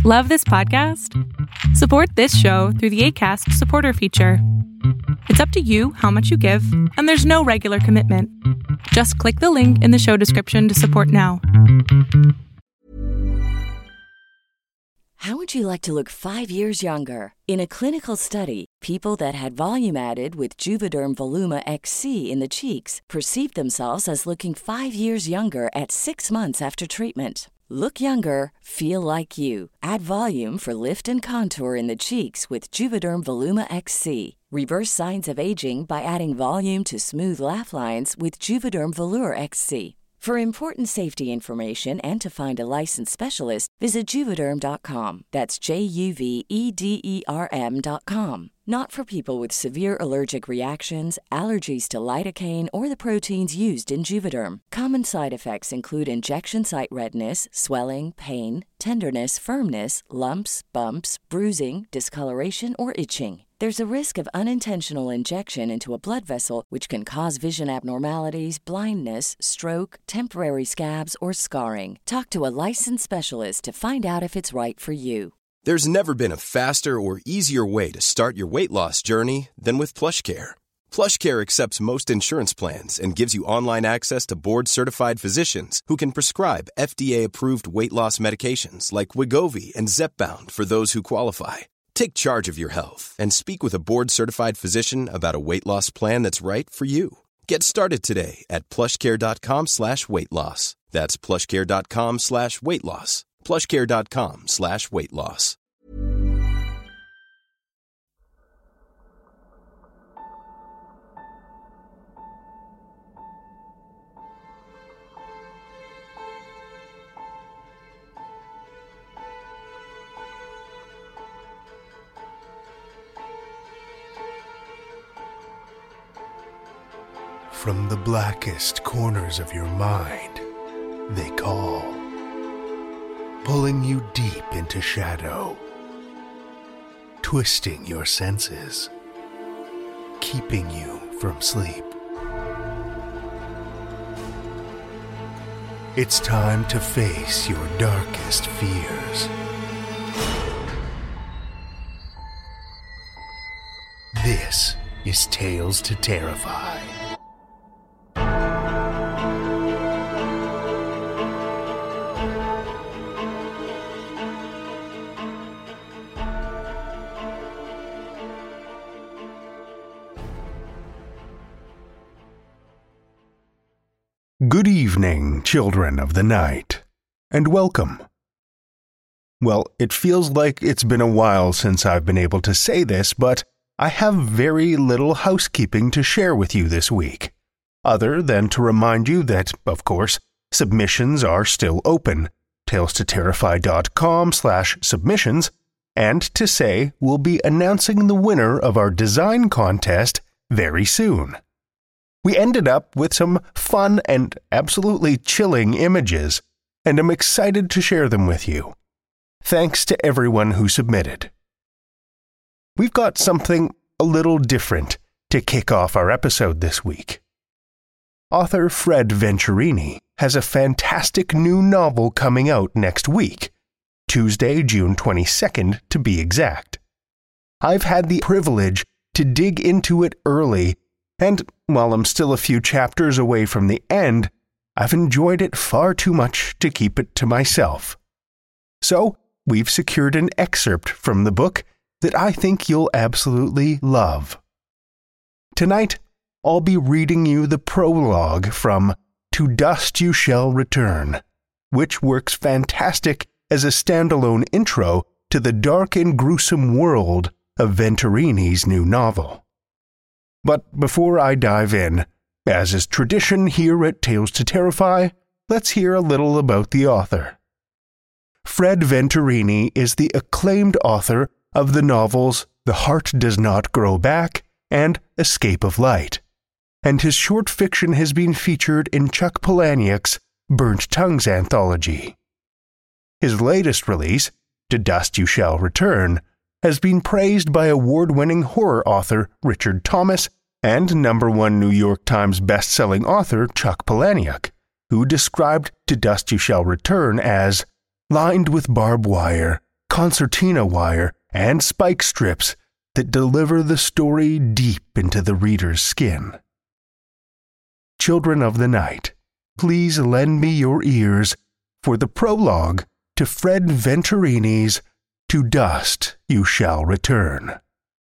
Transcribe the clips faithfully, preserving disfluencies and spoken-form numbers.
Love this podcast? Support this show through the Acast supporter feature. It's up to you how much you give, and there's no regular commitment. Just click the link in the show description to support now. How would you like to look five years younger? In a clinical study, people that had volume added with Juvederm Voluma X C in the cheeks perceived themselves as looking five years younger at six months after treatment. Look younger, feel like you. Add volume for lift and contour in the cheeks with Juvederm Voluma X C. Reverse signs of aging by adding volume to smooth laugh lines with Juvederm Volure X C. For important safety information and to find a licensed specialist, visit Juvederm dot com. That's J U V E D E R M dot com. Not for people with severe allergic reactions, allergies to lidocaine, or the proteins used in Juvederm. Common side effects include injection site redness, swelling, pain, tenderness, firmness, lumps, bumps, bruising, discoloration, or itching. There's a risk of unintentional injection into a blood vessel, which can cause vision abnormalities, blindness, stroke, temporary scabs, or scarring. Talk to a licensed specialist to find out if it's right for you. There's never been a faster or easier way to start your weight loss journey than with PlushCare. PlushCare accepts most insurance plans and gives you online access to board-certified physicians who can prescribe F D A-approved weight loss medications like Wegovy and Zepbound for those who qualify. Take charge of your health and speak with a board-certified physician about a weight loss plan that's right for you. Get started today at plushcare.com slash weight loss. That's plushcare.com slash weight loss. plushcare.com slash weight loss. From the blackest corners of your mind, they call, pulling you deep into shadow, twisting your senses, keeping you from sleep. It's time to face your darkest fears. This is Tales to Terrify. Good evening, children of the night, and welcome. Well, it feels like it's been a while since I've been able to say this, but I have very little housekeeping to share with you this week, other than to remind you that, of course, submissions are still open, tales to terrify dot com slash submissions, and to say we'll be announcing the winner of our design contest very soon. We ended up with some fun and absolutely chilling images, and I'm excited to share them with you. Thanks to everyone who submitted. We've got something a little different to kick off our episode this week. Author Fred Venturini has a fantastic new novel coming out next week, Tuesday, June twenty-second to be exact. I've had the privilege to dig into it early, and while I'm still a few chapters away from the end, I've enjoyed it far too much to keep it to myself. So, we've secured an excerpt from the book that I think you'll absolutely love. Tonight, I'll be reading you the prologue from To Dust You Shall Return, which works fantastic as a standalone intro to the dark and gruesome world of Venturini's new novel. But before I dive in, as is tradition here at Tales to Terrify, let's hear a little about the author. Fred Venturini is the acclaimed author of the novels The Heart Does Not Grow Back and Escape of Light, and his short fiction has been featured in Chuck Palahniuk's Burnt Tongues anthology. His latest release, To Dust You Shall Return, has been praised by award-winning horror author Richard Thomas and number one New York Times best-selling author Chuck Palahniuk, who described To Dust You Shall Return as lined with barbed wire, concertina wire, and spike strips that deliver the story deep into the reader's skin. Children of the night, please lend me your ears for the prologue to Fred Venturini's To Dust You Shall Return.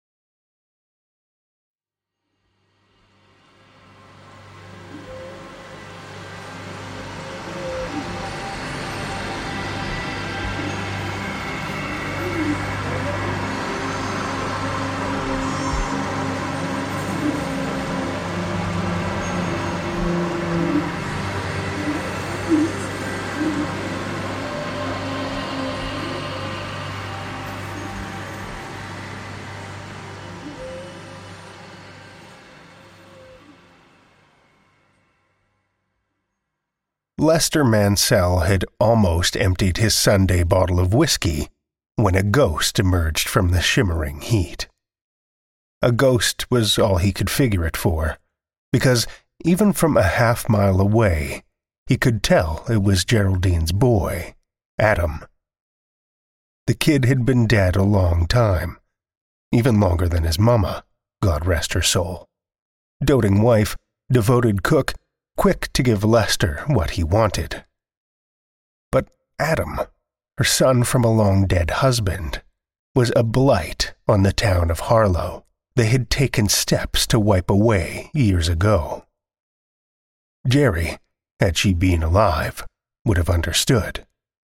Lester Mansell had almost emptied his Sunday bottle of whiskey when a ghost emerged from the shimmering heat. A ghost was all he could figure it for, because even from a half mile away, he could tell it was Geraldine's boy, Adam. The kid had been dead a long time, even longer than his mama, God rest her soul. Doting wife, devoted cook, quick to give Lester what he wanted. But Adam, her son from a long-dead husband, was a blight on the town of Harlow they had taken steps to wipe away years ago. Jerry, had she been alive, would have understood.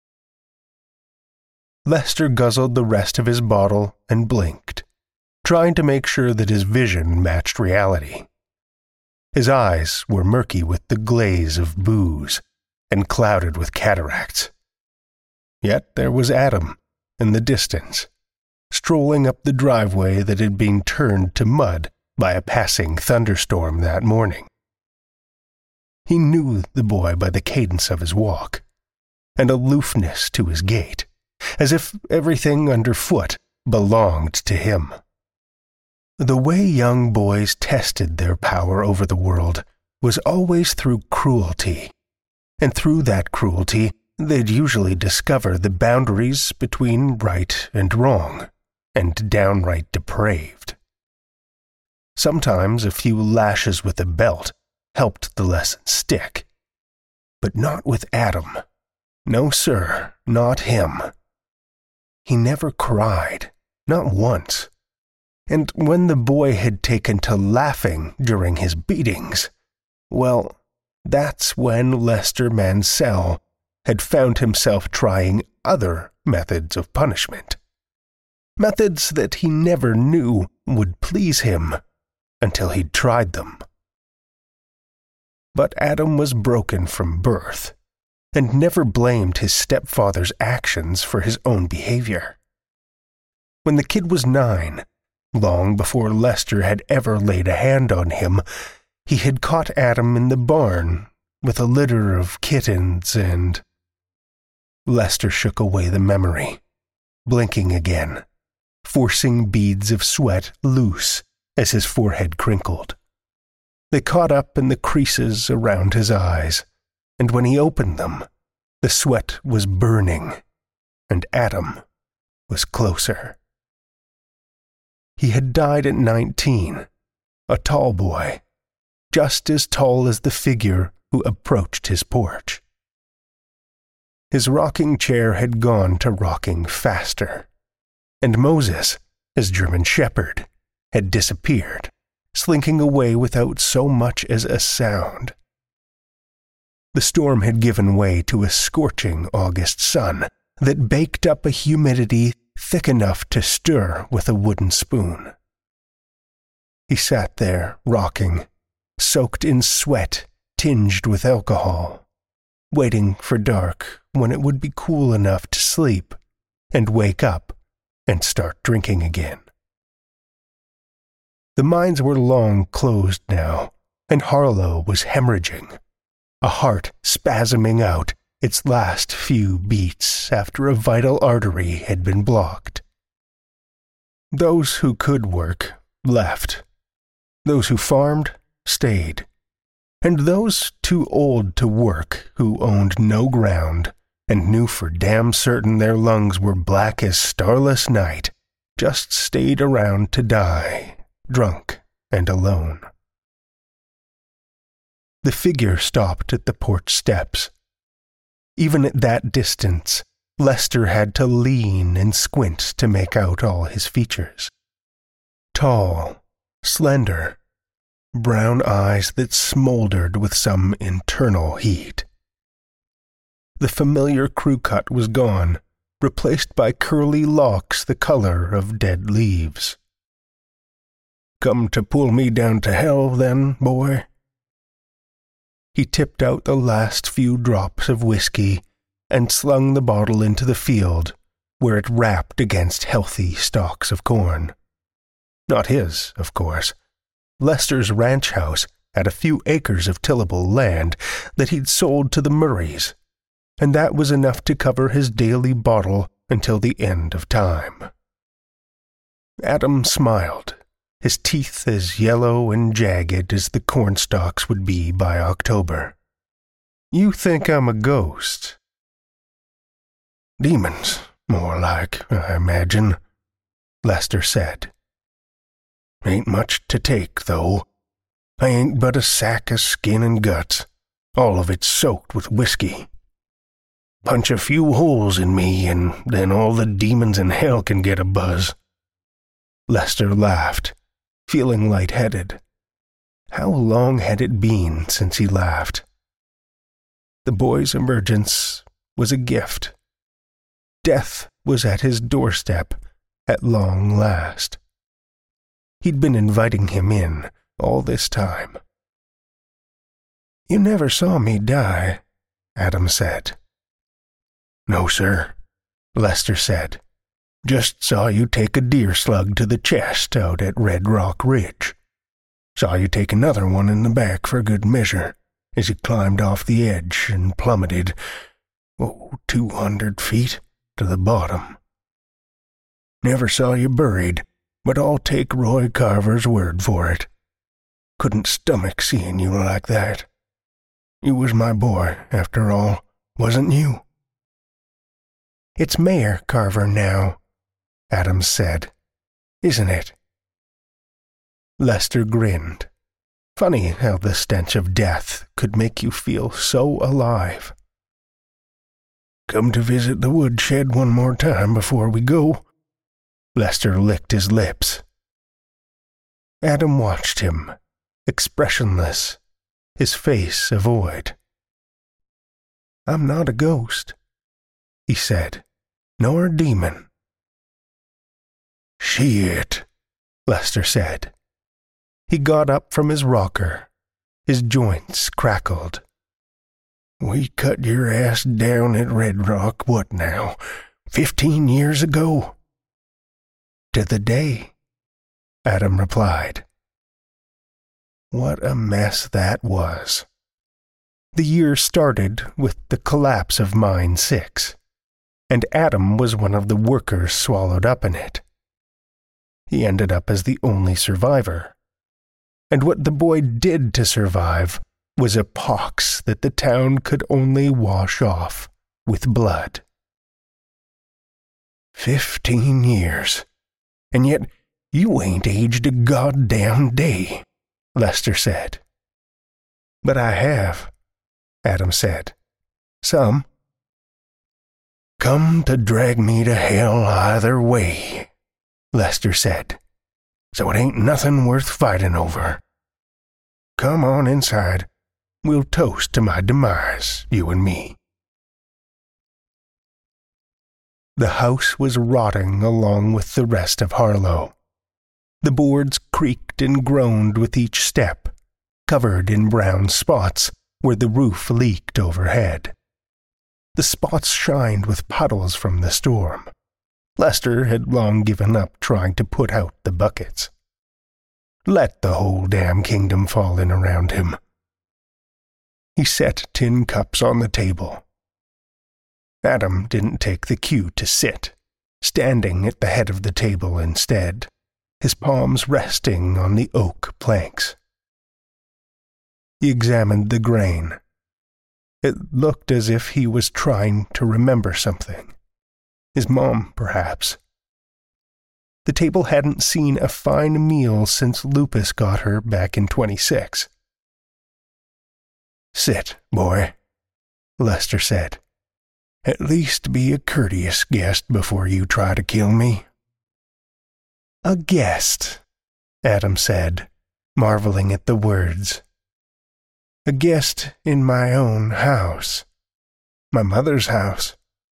Lester guzzled the rest of his bottle and blinked, trying to make sure that his vision matched reality. His eyes were murky with the glaze of booze and clouded with cataracts. Yet there was Adam, in the distance, strolling up the driveway that had been turned to mud by a passing thunderstorm that morning. He knew the boy by the cadence of his walk, and aloofness to his gait, as if everything underfoot belonged to him. The way young boys tested their power over the world was always through cruelty, and through that cruelty they'd usually discover the boundaries between right and wrong, and downright depraved. Sometimes a few lashes with a belt helped the lesson stick, but not with Adam. No, sir, not him. He never cried, not once. And when the boy had taken to laughing during his beatings, well, that's when Lester Mansell had found himself trying other methods of punishment. Methods that he never knew would please him until he'd tried them. But Adam was broken from birth, and never blamed his stepfather's actions for his own behavior. When the kid was nine, long before Lester had ever laid a hand on him, he had caught Adam in the barn with a litter of kittens and... Lester shook away the memory, blinking again, forcing beads of sweat loose as his forehead crinkled. They caught up in the creases around his eyes, and when he opened them, the sweat was burning, and Adam was closer. He had died at nineteen, a tall boy, just as tall as the figure who approached his porch. His rocking chair had gone to rocking faster, and Moses, his German shepherd, had disappeared, slinking away without so much as a sound. The storm had given way to a scorching August sun that baked up a humidity thick enough to stir with a wooden spoon. He sat there, rocking, soaked in sweat tinged with alcohol, waiting for dark when it would be cool enough to sleep and wake up and start drinking again. The mines were long closed now, and Harlow was hemorrhaging, a heart spasming out its last few beats after a vital artery had been blocked. Those who could work left. Those who farmed stayed. And those too old to work who owned no ground and knew for damn certain their lungs were black as starless night, just stayed around to die, drunk and alone. The figure stopped at the porch steps. Even at that distance, Lester had to lean and squint to make out all his features. Tall, slender, brown eyes that smoldered with some internal heat. The familiar crew cut was gone, replaced by curly locks the color of dead leaves. "Come to pull me down to hell, then, boy?" He tipped out the last few drops of whiskey and slung the bottle into the field, where it rapped against healthy stalks of corn. Not his, of course. Lester's ranch house had a few acres of tillable land that he'd sold to the Murrays, and that was enough to cover his daily bottle until the end of time. Adam smiled, his teeth as yellow and jagged as the cornstalks would be by October. "You think I'm a ghost?" "Demons, more like, I imagine," Lester said. "Ain't much to take, though. I ain't but a sack of skin and guts, all of it soaked with whiskey. Punch a few holes in me, and then all the demons in hell can get a buzz." Lester laughed, feeling lightheaded. How long had it been since he laughed? The boy's emergence was a gift. Death was at his doorstep at long last. He'd been inviting him in all this time. "You never saw me die," Adam said. "No, sir," Lester said. "Just saw you take a deer slug to the chest out at Red Rock Ridge. Saw you take another one in the back for good measure as you climbed off the edge and plummeted, oh, two hundred feet to the bottom. Never saw you buried, but I'll take Roy Carver's word for it. Couldn't stomach seeing you like that. You was my boy, after all, wasn't you?" "It's Mayor Carver now," Adam said. "Isn't it?" Lester grinned. Funny how the stench of death could make you feel so alive. "Come to visit the woodshed one more time before we go?" Lester licked his lips. Adam watched him, expressionless, his face a void. "I'm not a ghost," he said, "nor a demon." "Shit," Lester said. He got up from his rocker. His joints crackled. "We cut your ass down at Red Rock, what now, fifteen years ago?" "To the day," Adam replied. What a mess that was. The year started with the collapse of Mine six, and Adam was one of the workers swallowed up in it. He ended up as the only survivor, and what the boy did to survive was a pox that the town could only wash off with blood. Fifteen years, and yet you ain't aged a goddamn day, Lester said. "But I have," Adam said. "Some." "Come to drag me to hell either way," Lester said. "So it ain't nothing worth fighting over. Come on inside. We'll toast to my demise, you and me." The house was rotting along with the rest of Harlow. The boards creaked and groaned with each step, covered in brown spots where the roof leaked overhead. The spots shined with puddles from the storm. Lester had long given up trying to put out the buckets. Let the whole damn kingdom fall in around him. He set tin cups on the table. Adam didn't take the cue to sit, standing at the head of the table instead, his palms resting on the oak planks. He examined the grain. It looked as if he was trying to remember something. His mom, perhaps. The table hadn't seen a fine meal since Lupus got her back in twenty-six. "Sit, boy," Lester said. "At least be a courteous guest before you try to kill me." "A guest," Adam said, marveling at the words. "A guest in my own house. My mother's house."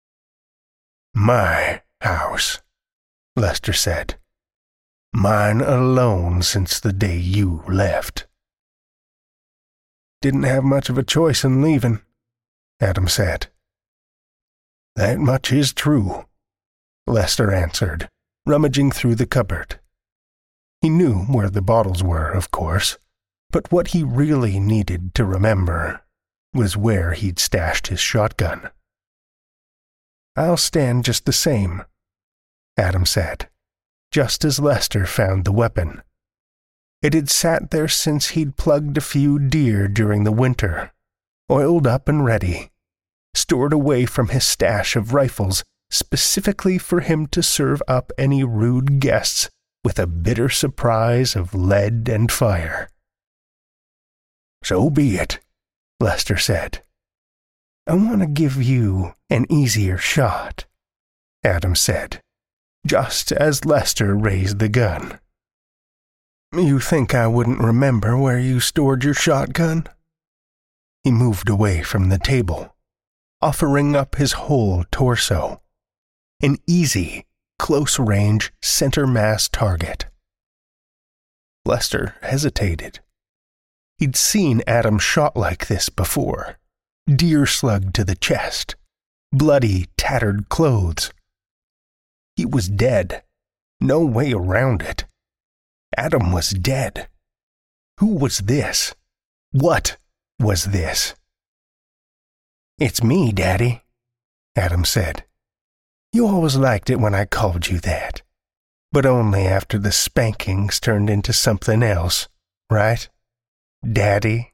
"My house," Lester said. "Mine alone since the day you left." "Didn't have much of a choice in leaving," Adam said. "That much is true," Lester answered, rummaging through the cupboard. He knew where the bottles were, of course, but what he really needed to remember was where he'd stashed his shotgun. "I'll stand just the same," Adam said, just as Lester found the weapon. It had sat there since he'd plugged a few deer during the winter, oiled up and ready, stored away from his stash of rifles specifically for him to serve up any rude guests with a bitter surprise of lead and fire. "So be it," Lester said. "I want to give you an easier shot," Adam said, just as Lester raised the gun. "You think I wouldn't remember where you stored your shotgun?" He moved away from the table, offering up his whole torso. An easy, close-range, center-mass target. Lester hesitated. He'd seen Adam shot like this before. Deer slug to the chest. Bloody, tattered clothes. He was dead. No way around it. Adam was dead. Who was this? What was this? "It's me, Daddy," Adam said. "You always liked it when I called you that. But only after the spankings turned into something else, right? Daddy?"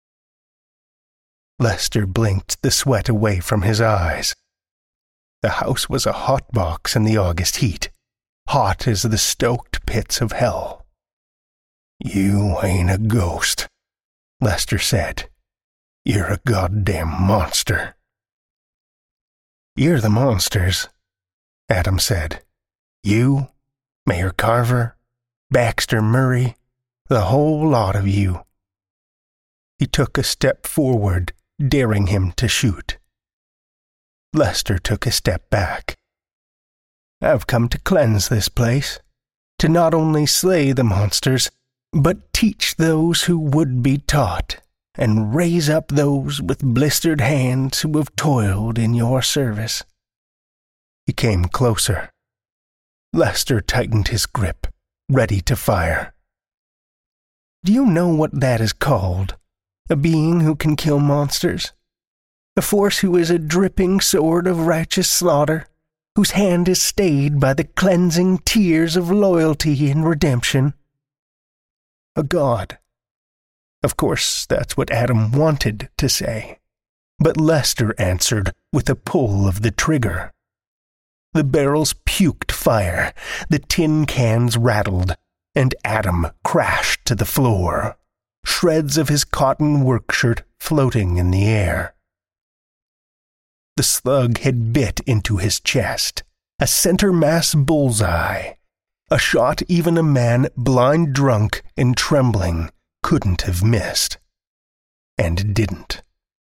Lester blinked the sweat away from his eyes. The house was a hot box in the August heat, hot as the stoked pits of hell. "You ain't a ghost," Lester said. "You're a goddamn monster." "You're the monsters," Adam said. "You, Mayor Carver, Baxter Murray, the whole lot of you." He took a step forward, daring him to shoot. Lester took a step back. "I've come to cleanse this place, to not only slay the monsters, but teach those who would be taught, and raise up those with blistered hands who have toiled in your service." He came closer. Lester tightened his grip, ready to fire. "Do you know what that is called? A being who can kill monsters? A force who is a dripping sword of righteous slaughter, whose hand is stayed by the cleansing tears of loyalty and redemption? A god." Of course, that's what Adam wanted to say, but Lester answered with a pull of the trigger. The barrels puked fire, the tin cans rattled, and Adam crashed to the floor, shreds of his cotton workshirt floating in the air. The slug had bit into his chest, a center-mass bullseye, a shot even a man blind drunk and trembling couldn't have missed, and didn't.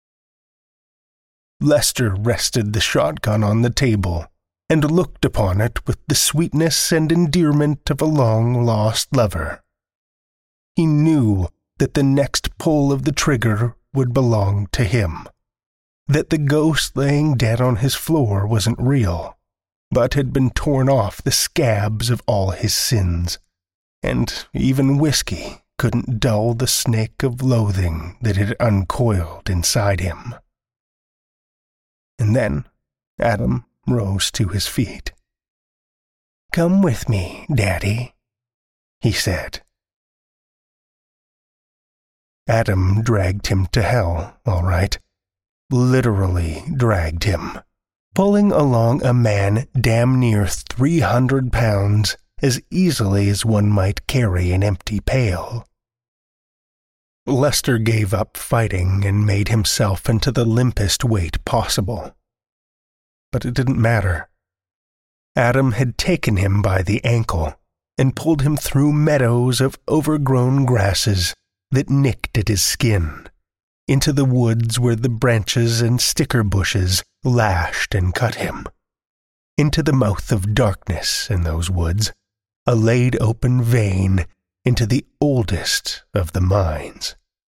Lester rested the shotgun on the table and looked upon it with the sweetness and endearment of a long-lost lover. He knew that the next pull of the trigger would belong to him, that the ghost laying dead on his floor wasn't real, but had been torn off the scabs of all his sins, and even whiskey couldn't dull the snake of loathing that had uncoiled inside him. And then Adam rose to his feet. "Come with me, Daddy," he said. Adam dragged him to hell, all right, literally dragged him, pulling along a man damn near three hundred pounds as easily as one might carry an empty pail. Lester gave up fighting and made himself into the limpest weight possible. But it didn't matter. Adam had taken him by the ankle and pulled him through meadows of overgrown grasses that nicked at his skin, into the woods where the branches and sticker bushes lashed and cut him, into the mouth of darkness in those woods, a laid-open vein into the oldest of the mines.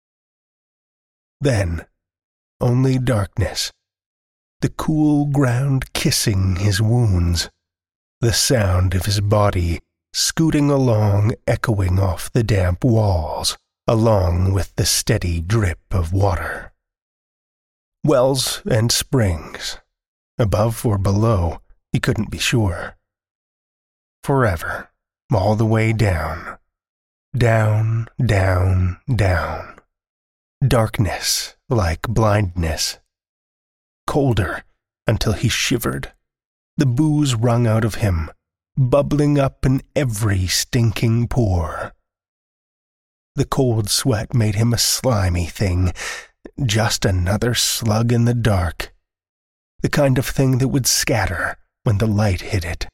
Then, only darkness, the cool ground kissing his wounds, the sound of his body scooting along, echoing off the damp walls, along with the steady drip of water. Wells and springs, above or below, he couldn't be sure. Forever, all the way down, down, down, down. Darkness like blindness. Colder until he shivered, the booze wrung out of him, bubbling up in every stinking pore. The cold sweat made him a slimy thing, just another slug in the dark, the kind of thing that would scatter when the light hit it.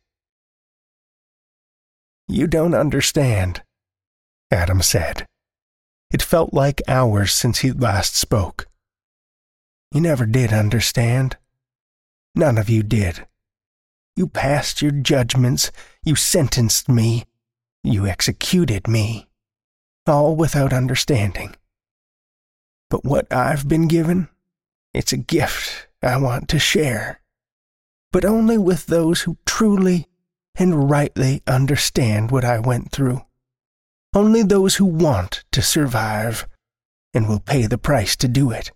"You don't understand," Adam said. It felt like hours since he'd last spoke. "You never did understand. None of you did. You passed your judgments, you sentenced me, you executed me, all without understanding. But what I've been given, it's a gift I want to share, but only with those who truly and rightly understand what I went through. Only those who want to survive and will pay the price to do it."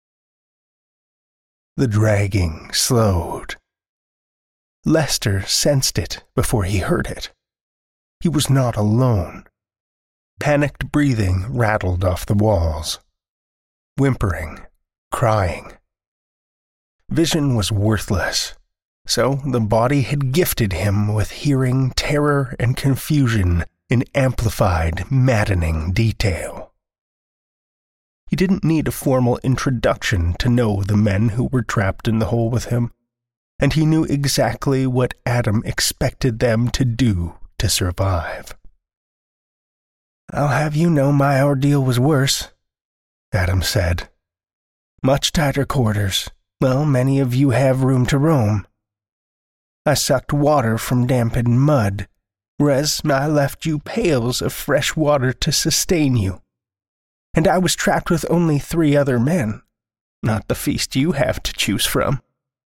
The dragging slowed. Lester sensed it before he heard it. He was not alone. Panicked breathing rattled off the walls. Whimpering, crying. Vision was worthless, so the body had gifted him with hearing terror and confusion in amplified, maddening detail. He didn't need a formal introduction to know the men who were trapped in the hole with him, and he knew exactly what Adam expected them to do to survive. "I'll have you know my ordeal was worse," Adam said. "Much tighter quarters. Well, many of you have room to roam. I sucked water from dampened mud, whereas I left you pails of fresh water to sustain you. And I was trapped with only three other men, not the feast you have to choose from."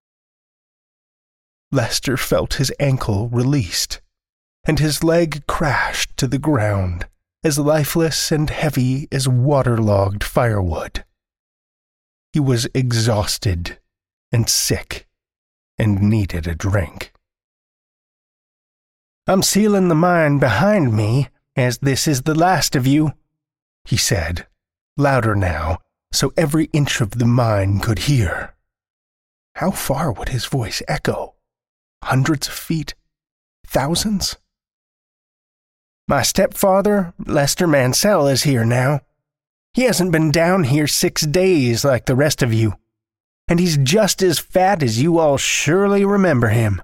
Lester felt his ankle released, and his leg crashed to the ground, as lifeless and heavy as waterlogged firewood. He was exhausted and sick and needed a drink. "I'm sealing the mine behind me, as this is the last of you," he said, louder now, so every inch of the mine could hear. How far would his voice echo? Hundreds of feet? Thousands? "My stepfather, Lester Mansell, is here now. He hasn't been down here six days like the rest of you, and he's just as fat as you all surely remember him."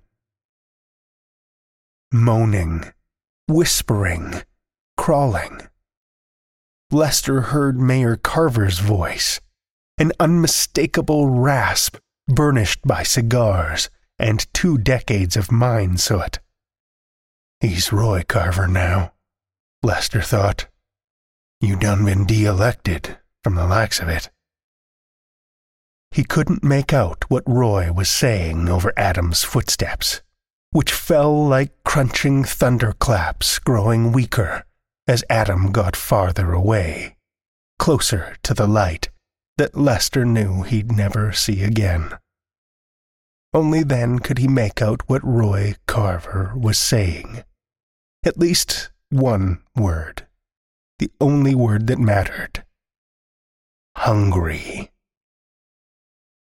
Moaning, whispering, crawling. Lester heard Mayor Carver's voice, an unmistakable rasp burnished by cigars and two decades of mine soot. He's Roy Carver now, Lester thought. You done been de-elected, from the likes of it. He couldn't make out what Roy was saying over Adam's footsteps, which fell like crunching thunderclaps, growing weaker as Adam got farther away, closer to the light that Lester knew he'd never see again. Only then could he make out what Roy Carver was saying. At least one word. The only word that mattered. Hungry.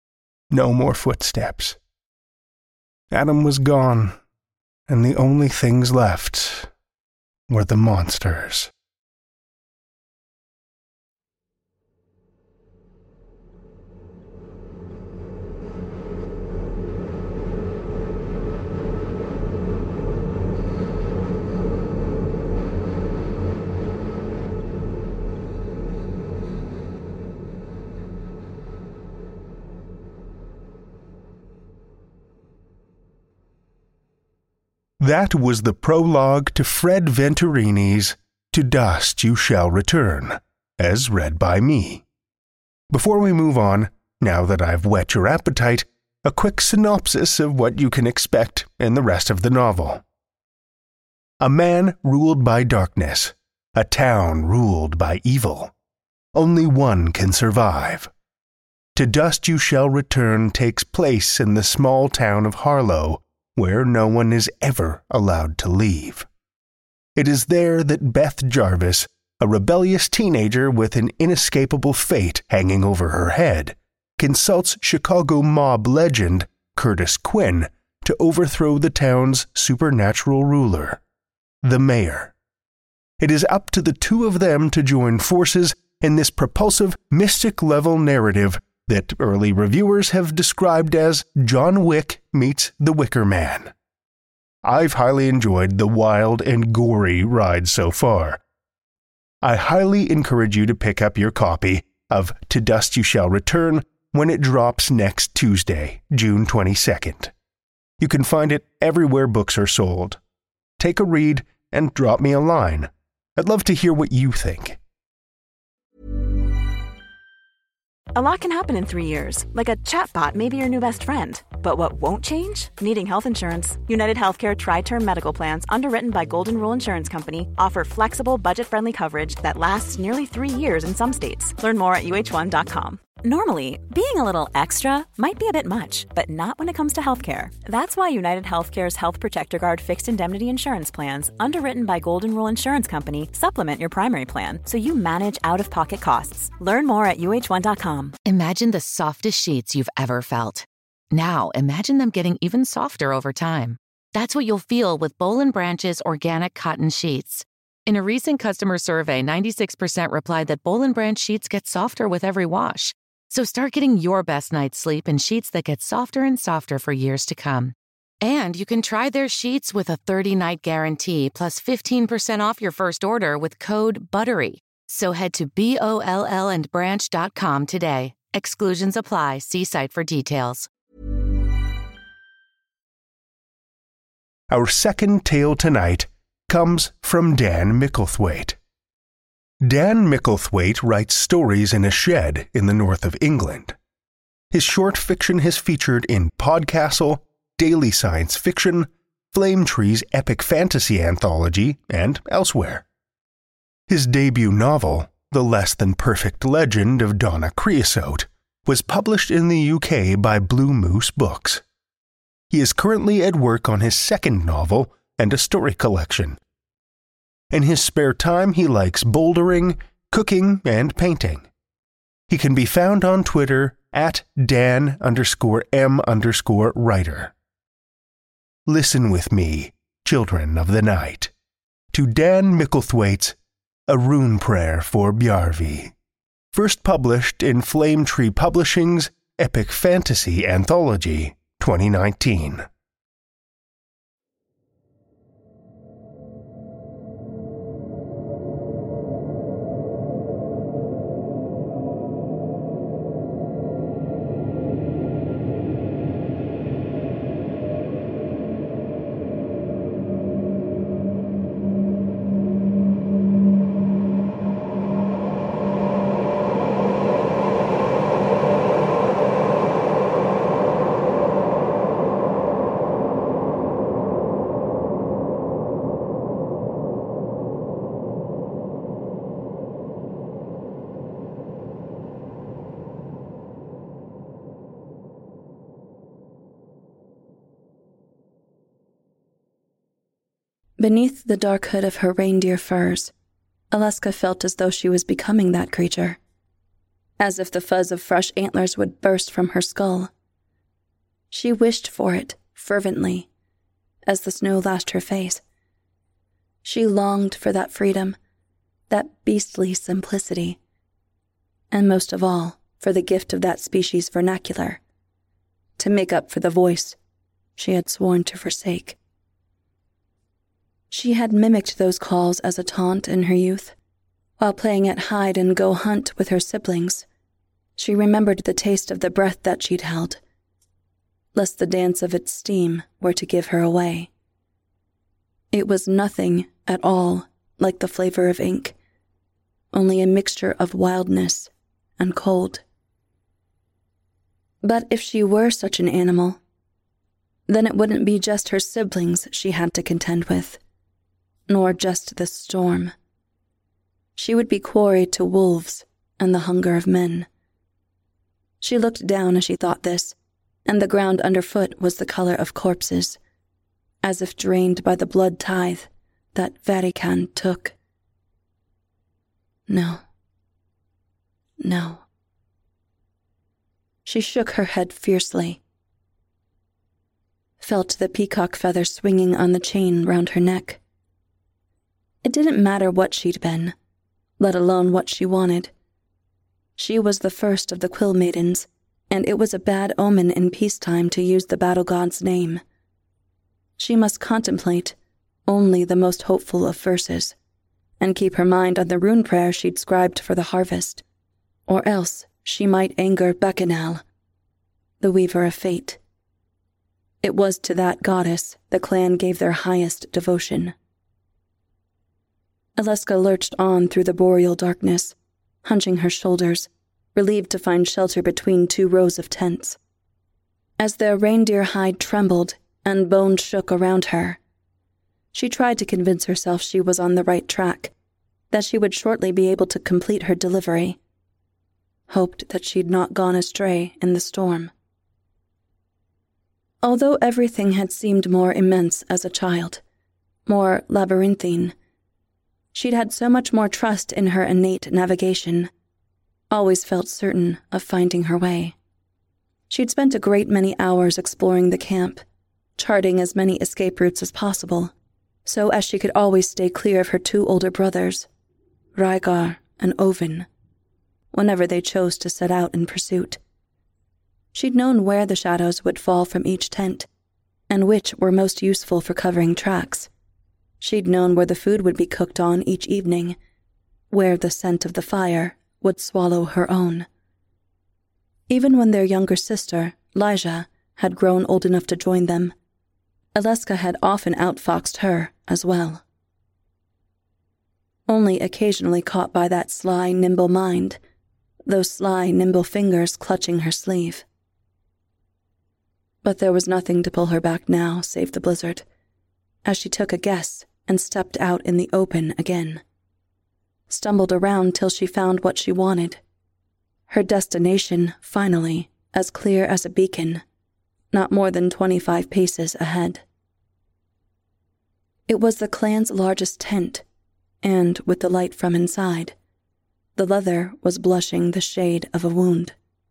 No more footsteps. Adam was gone, and the only things left were the monsters. That was the prologue to Fred Venturini's To Dust You Shall Return, as read by me. Before we move on, now that I've whet your appetite, a quick synopsis of what you can expect in the rest of the novel. A man ruled by darkness, a town ruled by evil. Only one can survive. To Dust You Shall Return takes place in the small town of Harlow, where no one is ever allowed to leave. It is there that Beth Jarvis, a rebellious teenager with an inescapable fate hanging over her head, consults Chicago mob legend Curtis Quinn to overthrow the town's supernatural ruler, the mayor. It is up to the two of them to join forces in this propulsive, mystic-level narrative that early reviewers have described as John Wick meets The Wicker Man. I've highly enjoyed the wild and gory ride so far. I highly encourage you to pick up your copy of To Dust You Shall Return when it drops next Tuesday, June twenty-second. You can find it everywhere books are sold. Take a read and drop me a line. I'd love to hear what you think. A lot can happen in three years, like a chatbot may be your new best friend. But what won't change? Needing health insurance. United Healthcare Tri-Term Medical Plans, underwritten by Golden Rule Insurance Company, offer flexible, budget-friendly coverage that lasts nearly three years in some states. Learn more at U H one dot com. Normally, being a little extra might be a bit much, but not when it comes to healthcare. That's why United Healthcare's Health Protector Guard fixed indemnity insurance plans, underwritten by Golden Rule Insurance Company, supplement your primary plan so you manage out-of-pocket costs. Learn more at U H one dot com. Imagine the softest sheets you've ever felt. Now, imagine them getting even softer over time. That's what you'll feel with Boll and Branch's organic cotton sheets. In a recent customer survey, ninety-six percent replied that Boll and Branch sheets get softer with every wash. So start getting your best night's sleep in sheets that get softer and softer for years to come. And you can try their sheets with a thirty-night guarantee plus fifteen percent off your first order with code BUTTERY. So head to B O L L and branch dot com today. Exclusions apply. See site for details. Our second tale tonight comes from Dan Micklethwaite. Dan Micklethwaite writes stories in a shed in the north of England. His short fiction has featured in Podcastle, Daily Science Fiction, Flame Tree's epic fantasy anthology, and elsewhere. His debut novel, The Less Than Perfect Legend of Donna Creosote, was published in the U K by Blue Moose Books. He is currently at work on his second novel and a story collection. In his spare time, he likes bouldering, cooking, and painting. He can be found on Twitter at Dan underscore M underscore writer. Listen with me, children of the night, to Dan Micklethwaite's A Rune Prayer for Bjarvi, first published in Flame Tree Publishing's Epic Fantasy Anthology, twenty nineteen. Beneath the dark hood of her reindeer furs, Alaska felt as though she was becoming that creature. As if the fuzz of fresh antlers would burst from her skull, She wished for it fervently as the snow lashed her face. She longed for that freedom, that beastly simplicity, and most of all, for the gift of that species vernacular, to make up for the voice she had sworn to forsake. She had mimicked those calls as a taunt in her youth. While playing at hide-and-go-hunt with her siblings, she remembered the taste of the breath that she'd held, lest the dance of its steam were to give her away. It was nothing at all like the flavor of ink, only a mixture of wildness and cold. But if she were such an animal, then it wouldn't be just her siblings she had to contend with, nor just the storm. She would be quarry to wolves and the hunger of men. She looked down as she thought this, and the ground underfoot was the color of corpses, as if drained by the blood tithe that Vatican took. No. No. She shook her head fiercely, felt the peacock feather swinging on the chain round her neck. It didn't matter what she'd been, let alone what she wanted. She was the first of the Quill Maidens, and it was a bad omen in peacetime to use the battle god's name. She must contemplate only the most hopeful of verses, and keep her mind on the rune prayer she'd scribed for the harvest, or else she might anger Bacchanal, the weaver of fate. It was to that goddess the clan gave their highest devotion. Alesca lurched on through the boreal darkness, hunching her shoulders, relieved to find shelter between two rows of tents. As their reindeer hide trembled and bones shook around her, she tried to convince herself she was on the right track, that she would shortly be able to complete her delivery. Hoped that she'd not gone astray in the storm. Although everything had seemed more immense as a child, more labyrinthine, she'd had so much more trust in her innate navigation, always felt certain of finding her way. She'd spent a great many hours exploring the camp, charting as many escape routes as possible, so as she could always stay clear of her two older brothers, Rygar and Oven, whenever they chose to set out in pursuit. She'd known where the shadows would fall from each tent, and which were most useful for covering tracks. She'd known where the food would be cooked on each evening, where the scent of the fire would swallow her own. Even when their younger sister, Lyja, had grown old enough to join them, Alesca had often outfoxed her as well. Only occasionally caught by that sly, nimble mind, those sly, nimble fingers clutching her sleeve. But there was nothing to pull her back now save the blizzard, as she took a guess and stepped out in the open again. Stumbled around till she found what she wanted. Her destination, finally, as clear as a beacon, not more than twenty-five paces ahead. It was the clan's largest tent, and with the light from inside, the leather was blushing the shade of a wound.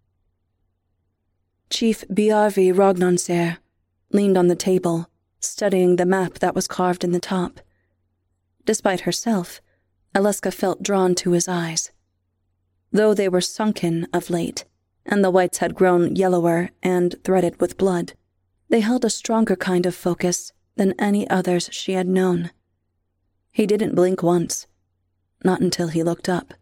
Chief Biarvi Rognonser leaned on the table, studying the map that was carved in the top. Despite herself, Alesca felt drawn to his eyes. Though they were sunken of late, and the whites had grown yellower and threaded with blood, they held a stronger kind of focus than any others she had known. He didn't blink once, not until he looked up.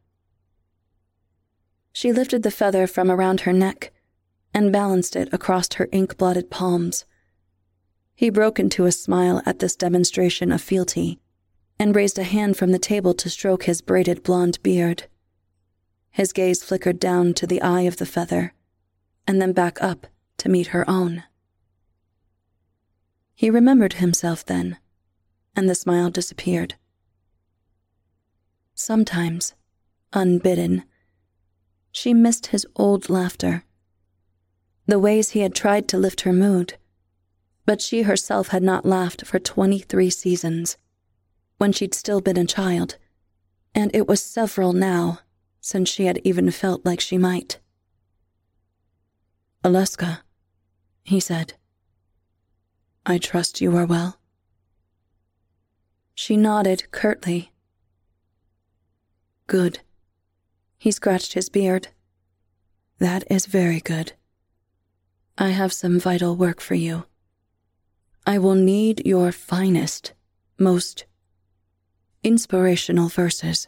She lifted the feather from around her neck and balanced it across her ink-blotted palms. He broke into a smile at this demonstration of fealty and raised a hand from the table to stroke his braided blonde beard. His gaze flickered down to the eye of the feather, and then back up to meet her own. He remembered himself then, and the smile disappeared. Sometimes, unbidden, she missed his old laughter, the ways he had tried to lift her mood, but she herself had not laughed for twenty-three seasons, when she'd still been a child, and it was several now since she had even felt like she might. Alesca, he said. I trust you are well. She nodded curtly. Good. He scratched his beard. That is very good. I have some vital work for you. I will need your finest, most inspirational verses.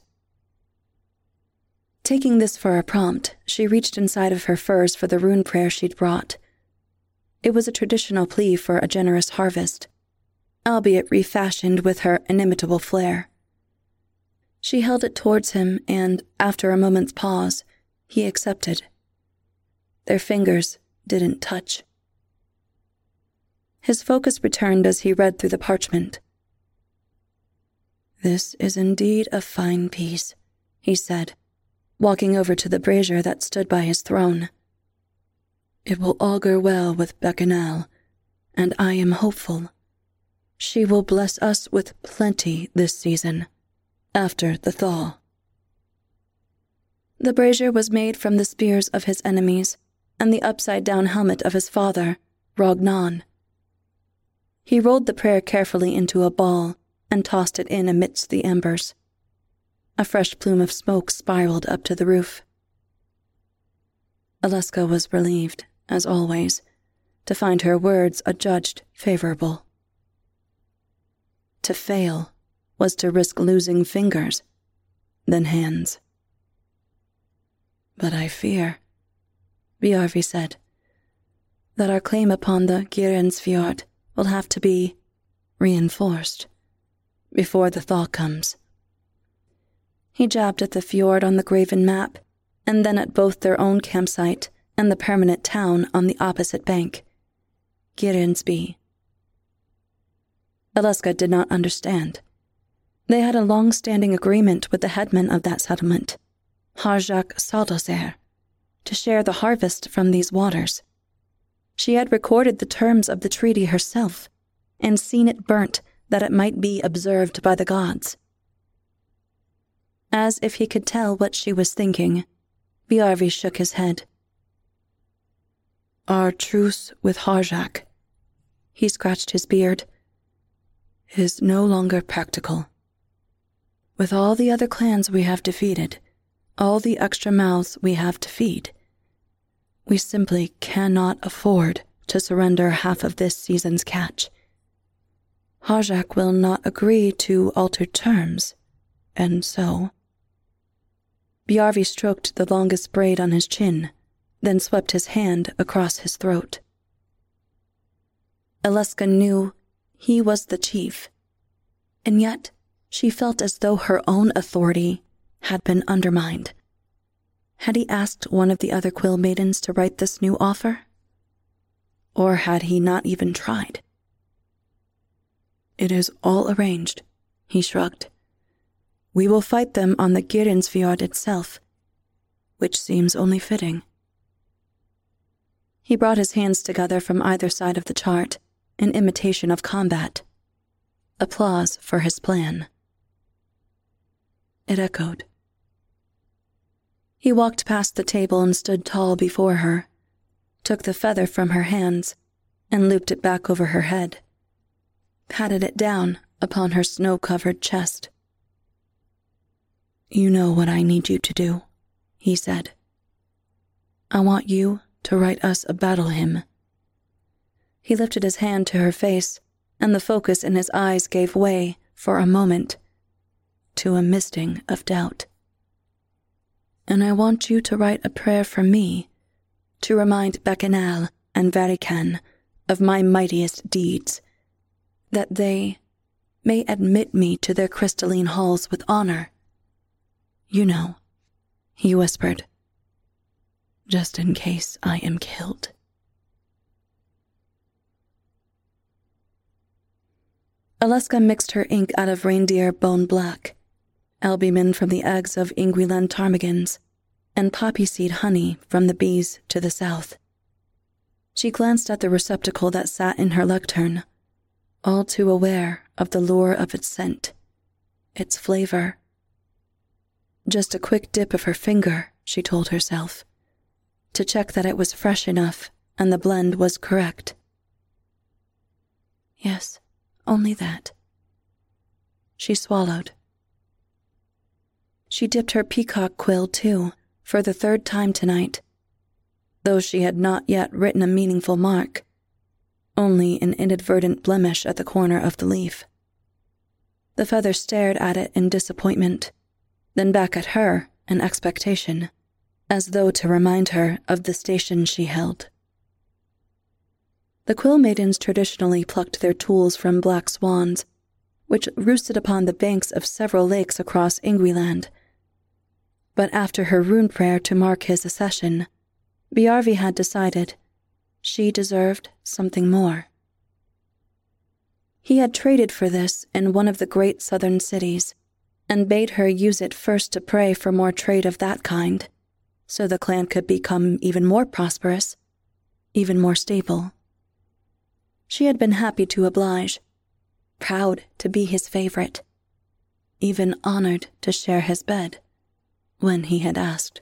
Taking this for a prompt, she reached inside of her furs for the rune prayer she'd brought. It was a traditional plea for a generous harvest, albeit refashioned with her inimitable flair. She held it towards him, and, after a moment's pause, he accepted. Their fingers didn't touch. His focus returned as he read through the parchment. This is indeed a fine piece, he said, walking over to the brazier that stood by his throne. It will augur well with Bacchanal, and I am hopeful. She will bless us with plenty this season, after the thaw. The brazier was made from the spears of his enemies and the upside-down helmet of his father, Rognan. He rolled the prayer carefully into a ball and tossed it in amidst the embers. A fresh plume of smoke spiraled up to the roof. Alesca was relieved, as always, to find her words adjudged favorable. To fail was to risk losing fingers, then hands. But I fear, Bjarvi said, that our claim upon the Gyrensfjord will have to be reinforced before the thaw comes. He jabbed at the fjord on the graven map, and then at both their own campsite and the permanent town on the opposite bank, Gyrensby. Alesca did not understand. They had a long-standing agreement with the headman of that settlement, Harjak Saldoser, to share the harvest from these waters. She had recorded the terms of the treaty herself, and seen it burnt that it might be observed by the gods. As if he could tell what she was thinking, Bjarvi shook his head. Our truce with Harjak, he scratched his beard, is no longer practical. With all the other clans we have defeated, all the extra mouths we have to feed, we simply cannot afford to surrender half of this season's catch. Harjak will not agree to altered terms, and so... Bjarvi stroked the longest braid on his chin, then swept his hand across his throat. Alesca knew he was the chief, and yet she felt as though her own authority had been undermined. Had he asked one of the other Quill maidens to write this new offer? Or had he not even tried? It is all arranged, he shrugged. We will fight them on the Gyrensfjord itself, which seems only fitting. He brought his hands together from either side of the chart, in imitation of combat. Applause for his plan. It echoed. He walked past the table and stood tall before her, took the feather from her hands, and looped it back over her head, patted it down upon her snow-covered chest. You know what I need you to do, he said. I want you to write us a battle hymn. He lifted his hand to her face, and the focus in his eyes gave way, for a moment, to a misting of doubt. And I want you to write a prayer for me, to remind Bacchanal and Varikan of my mightiest deeds, that they may admit me to their crystalline halls with honor. You know, he whispered, just in case I am killed. Alesca mixed her ink out of reindeer bone black, albumin from the eggs of Ingwiland ptarmigans, and poppy seed honey from the bees to the south. She glanced at the receptacle that sat in her lectern, all too aware of the lure of its scent, its flavor. Just a quick dip of her finger, she told herself, to check that it was fresh enough and the blend was correct. Yes, only that. She swallowed. She dipped her peacock quill, too, for the third time tonight, though she had not yet written a meaningful mark, only an inadvertent blemish at the corner of the leaf. The feather stared at it in disappointment, then back at her in expectation, as though to remind her of the station she held. The quill maidens traditionally plucked their tools from black swans, which roosted upon the banks of several lakes across Ingweland. But after her rune prayer to mark his accession, Biarvi had decided she deserved something more. He had traded for this in one of the great southern cities, and bade her use it first to pray for more trade of that kind, so the clan could become even more prosperous, even more stable. She had been happy to oblige, proud to be his favorite, even honored to share his bed, when he had asked.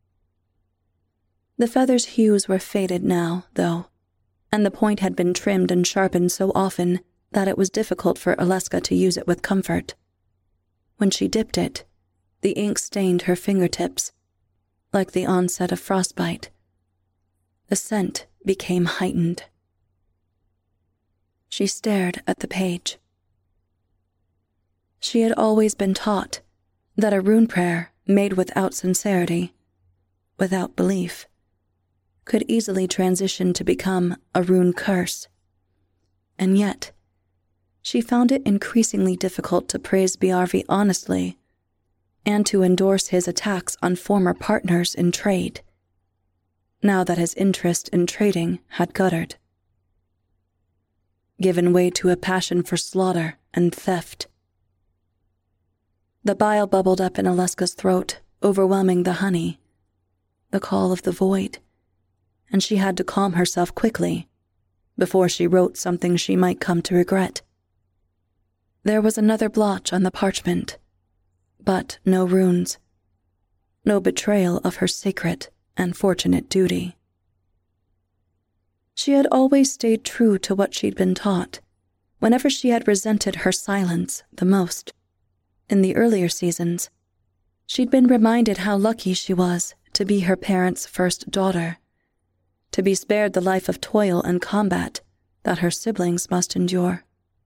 The feather's hues were faded now, though, and the point had been trimmed and sharpened so often that it was difficult for Alesca to use it with comfort. When she dipped it, the ink stained her fingertips, like the onset of frostbite. The scent became heightened. She stared at the page. She had always been taught that a rune prayer made without sincerity, without belief, could easily transition to become a rune curse. And yet, she found it increasingly difficult to praise Biarvi honestly and to endorse his attacks on former partners in trade, now that his interest in trading had guttered, given way to a passion for slaughter and theft. The bile bubbled up in Alesca's throat, overwhelming the honey, the call of the void, and she had to calm herself quickly before she wrote something she might come to regret. There was another blotch on the parchment, but no runes, no betrayal of her sacred and fortunate duty. She had always stayed true to what she'd been taught, whenever she had resented her silence the most. In the earlier seasons, she'd been reminded how lucky she was to be her parents' first daughter, to be spared the life of toil and combat that her siblings must endure.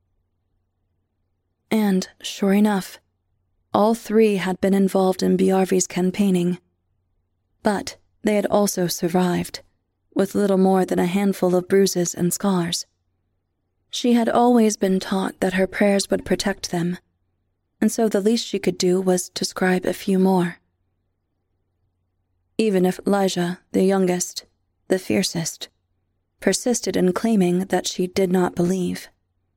And, sure enough, all three had been involved in Biarvi's campaigning, but they had also survived, with little more than a handful of bruises and scars. She had always been taught that her prayers would protect them, and so the least she could do was to scribe a few more. Even if Lyja, the youngest, the fiercest, persisted in claiming that she did not believe.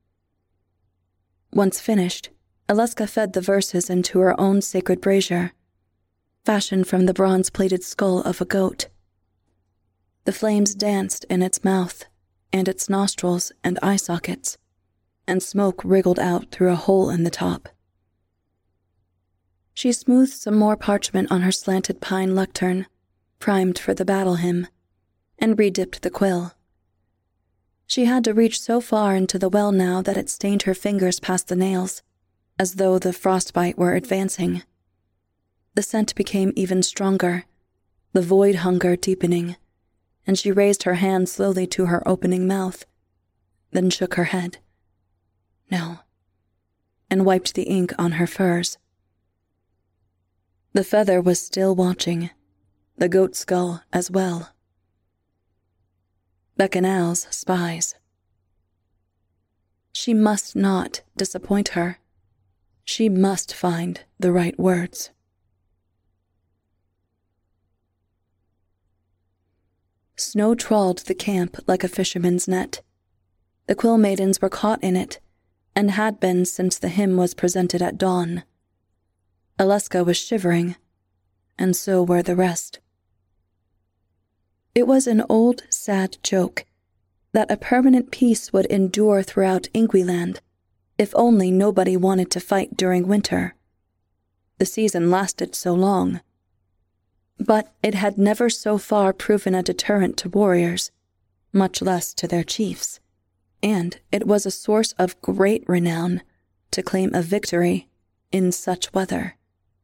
Once finished, Alesca fed the verses into her own sacred brazier, fashioned from the bronze-plated skull of a goat. The flames danced in its mouth and its nostrils and eye sockets, and smoke wriggled out through a hole in the top. She smoothed some more parchment on her slanted pine lectern, primed for the battle hymn, and redipped the quill. She had to reach so far into the well now that it stained her fingers past the nails, as though the frostbite were advancing. The scent became even stronger, the void hunger deepening, and she raised her hand slowly to her opening mouth, then shook her head. No, and wiped the ink on her furs. The feather was still watching, the goat skull as well. Bacchanal's spies. She must not disappoint her. She must find the right words. Snow trawled the camp like a fisherman's net. The quill maidens were caught in it, and had been since the hymn was presented at dawn. Alesca was shivering, and so were the rest. It was an old, sad joke that a permanent peace would endure throughout Ingweland if only nobody wanted to fight during winter. The season lasted so long. But it had never so far proven a deterrent to warriors, much less to their chiefs, and it was a source of great renown to claim a victory in such weather.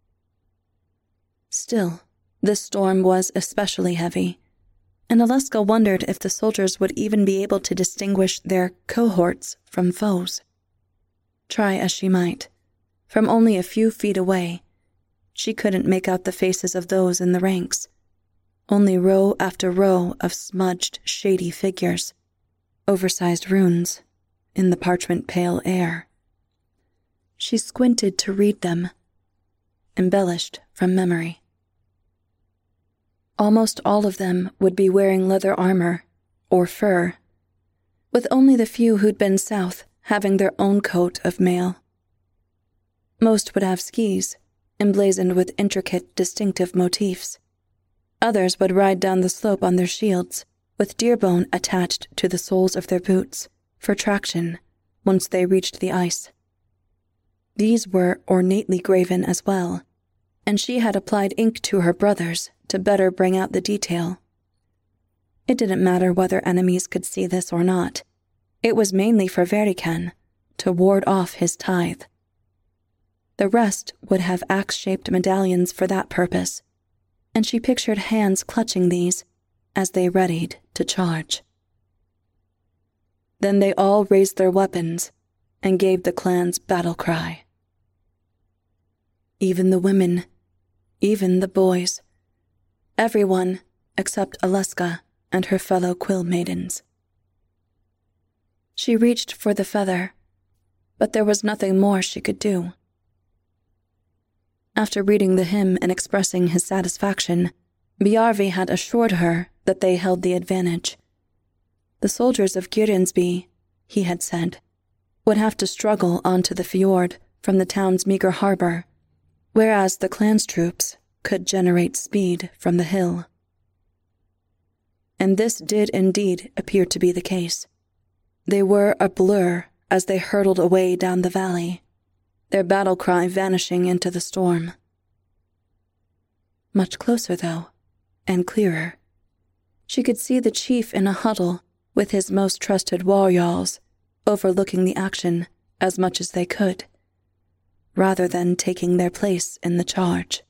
Still, this storm was especially heavy, and Alesca wondered if the soldiers would even be able to distinguish their cohorts from foes. Try as she might, from only a few feet away, she couldn't make out the faces of those in the ranks, only row after row of smudged, shady figures, oversized runes in the parchment pale air. She squinted to read them, embellished from memory. Almost all of them would be wearing leather armor or fur, with only the few who'd been south having their own coat of mail. Most would have skis, emblazoned with intricate, distinctive motifs. Others would ride down the slope on their shields, with deer bone attached to the soles of their boots for traction once they reached the ice. These were ornately graven as well, and she had applied ink to her brothers to better bring out the detail. It didn't matter whether enemies could see this or not. It was mainly for Verikan to ward off his tithe. The rest would have axe-shaped medallions for that purpose, and she pictured hands clutching these as they readied to charge. Then they all raised their weapons and gave the clan's battle cry. Even the women, even the boys, everyone except Alesca and her fellow quill maidens. She reached for the feather, but there was nothing more she could do. After reading the hymn and expressing his satisfaction, Biarvi had assured her that they held the advantage. The soldiers of Gyrinsby, he had said, would have to struggle onto the fjord from the town's meager harbor, whereas the clan's troops could generate speed from the hill. And this did indeed appear to be the case. They were a blur as they hurtled away down the valley, their battle cry vanishing into the storm. Much closer, though, and clearer. She could see the chief in a huddle with his most trusted warriors, overlooking the action as much as they could, rather than taking their place in the charge.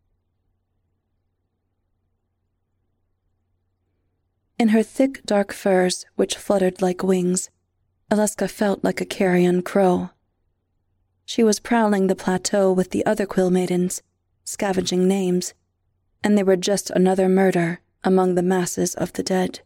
In her thick, dark furs, which fluttered like wings, Alesca felt like a carrion crow. She was prowling the plateau with the other quill maidens, scavenging names, and they were just another murder among the masses of the dead.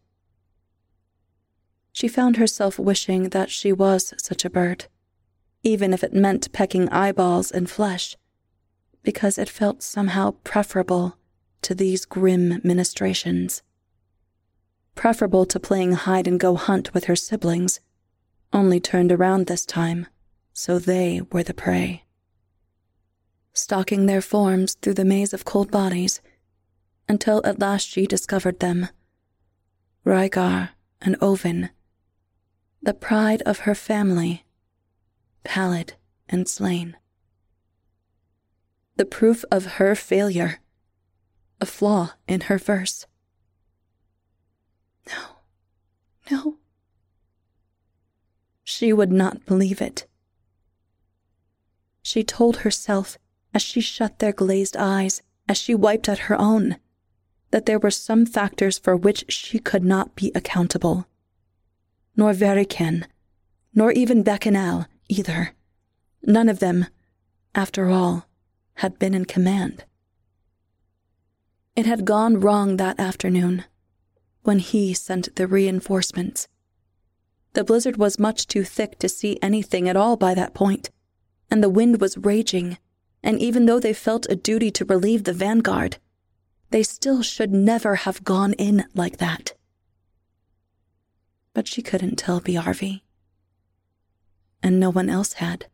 She found herself wishing that she was such a bird, even if it meant pecking eyeballs and flesh, because it felt somehow preferable to these grim ministrations. Preferable to playing hide-and-go-hunt with her siblings, only turned around this time, so they were the prey. Stalking their forms through the maze of cold bodies, until at last she discovered them. Rygar and Oven, the pride of her family, pallid and slain. The proof of her failure, a flaw in her verse. No, no. She would not believe it. She told herself, as she shut their glazed eyes, as she wiped at her own, that there were some factors for which she could not be accountable. Nor Verikan, nor even Bacchanal either. None of them, after all, had been in command. It had gone wrong that afternoon, when he sent the reinforcements. The blizzard was much too thick to see anything at all by that point, and the wind was raging, and even though they felt a duty to relieve the vanguard, they still should never have gone in like that. But she couldn't tell Biarvi, and no one else had.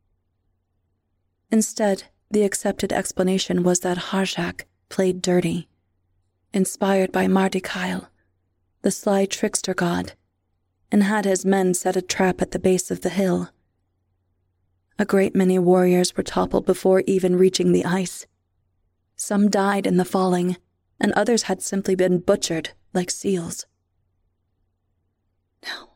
Instead, the accepted explanation was that Harjak played dirty, inspired by Mardikael, the sly trickster god, and had his men set a trap at the base of the hill. A great many warriors were toppled before even reaching the ice. Some died in the falling, and others had simply been butchered like seals. No.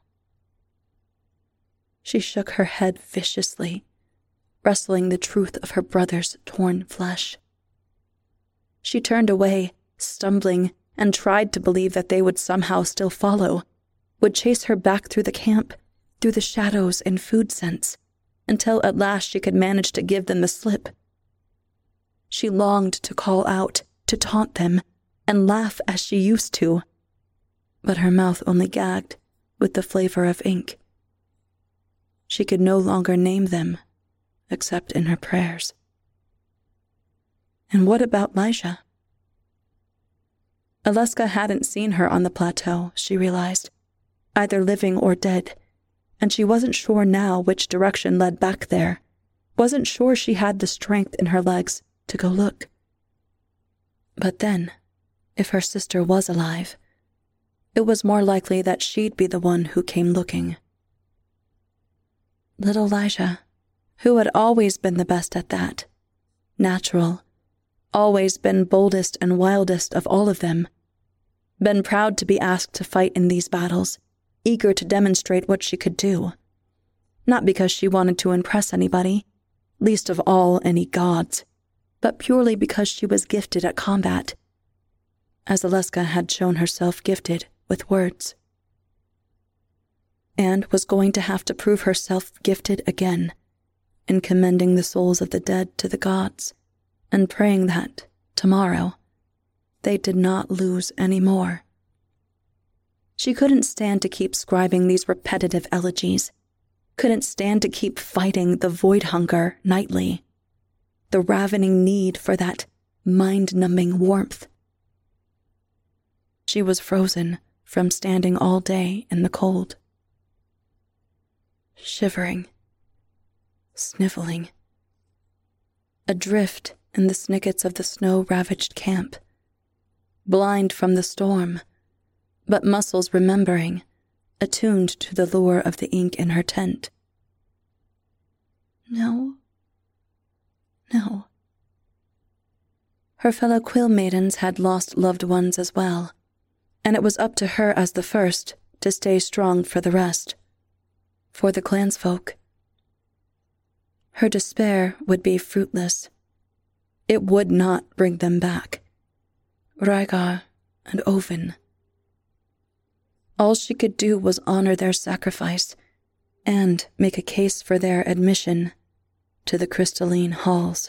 She shook her head viciously, wrestling the truth of her brother's torn flesh. She turned away, stumbling, and tried to believe that they would somehow still follow, would chase her back through the camp, through the shadows and food scents, until at last she could manage to give them the slip. She longed to call out, to taunt them, and laugh as she used to, but her mouth only gagged with the flavor of ink. She could no longer name them, except in her prayers. And what about Lijah? Alyeska hadn't seen her on the plateau, she realized, either living or dead, and she wasn't sure now which direction led back there, wasn't sure she had the strength in her legs to go look. But then, if her sister was alive, it was more likely that she'd be the one who came looking. Little Lijah, who had always been the best at that, natural, always been boldest and wildest of all of them, been proud to be asked to fight in these battles, eager to demonstrate what she could do. Not because she wanted to impress anybody, least of all any gods, but purely because she was gifted at combat, as Alyeska had shown herself gifted with words. And was going to have to prove herself gifted again, in commending the souls of the dead to the gods, and praying that, tomorrow, they did not lose any more. She couldn't stand to keep scribing these repetitive elegies, couldn't stand to keep fighting the void hunger nightly, the ravening need for that mind-numbing warmth. She was frozen from standing all day in the cold. Shivering, sniveling, adrift in the snickets of the snow-ravaged camp, blind from the storm, but muscles remembering, attuned to the lure of the ink in her tent. No, no. Her fellow quill maidens had lost loved ones as well, and it was up to her as the first to stay strong for the rest. For the clansfolk. Her despair would be fruitless. It would not bring them back. Rhaegar and Oven. All she could do was honor their sacrifice and make a case for their admission to the crystalline halls.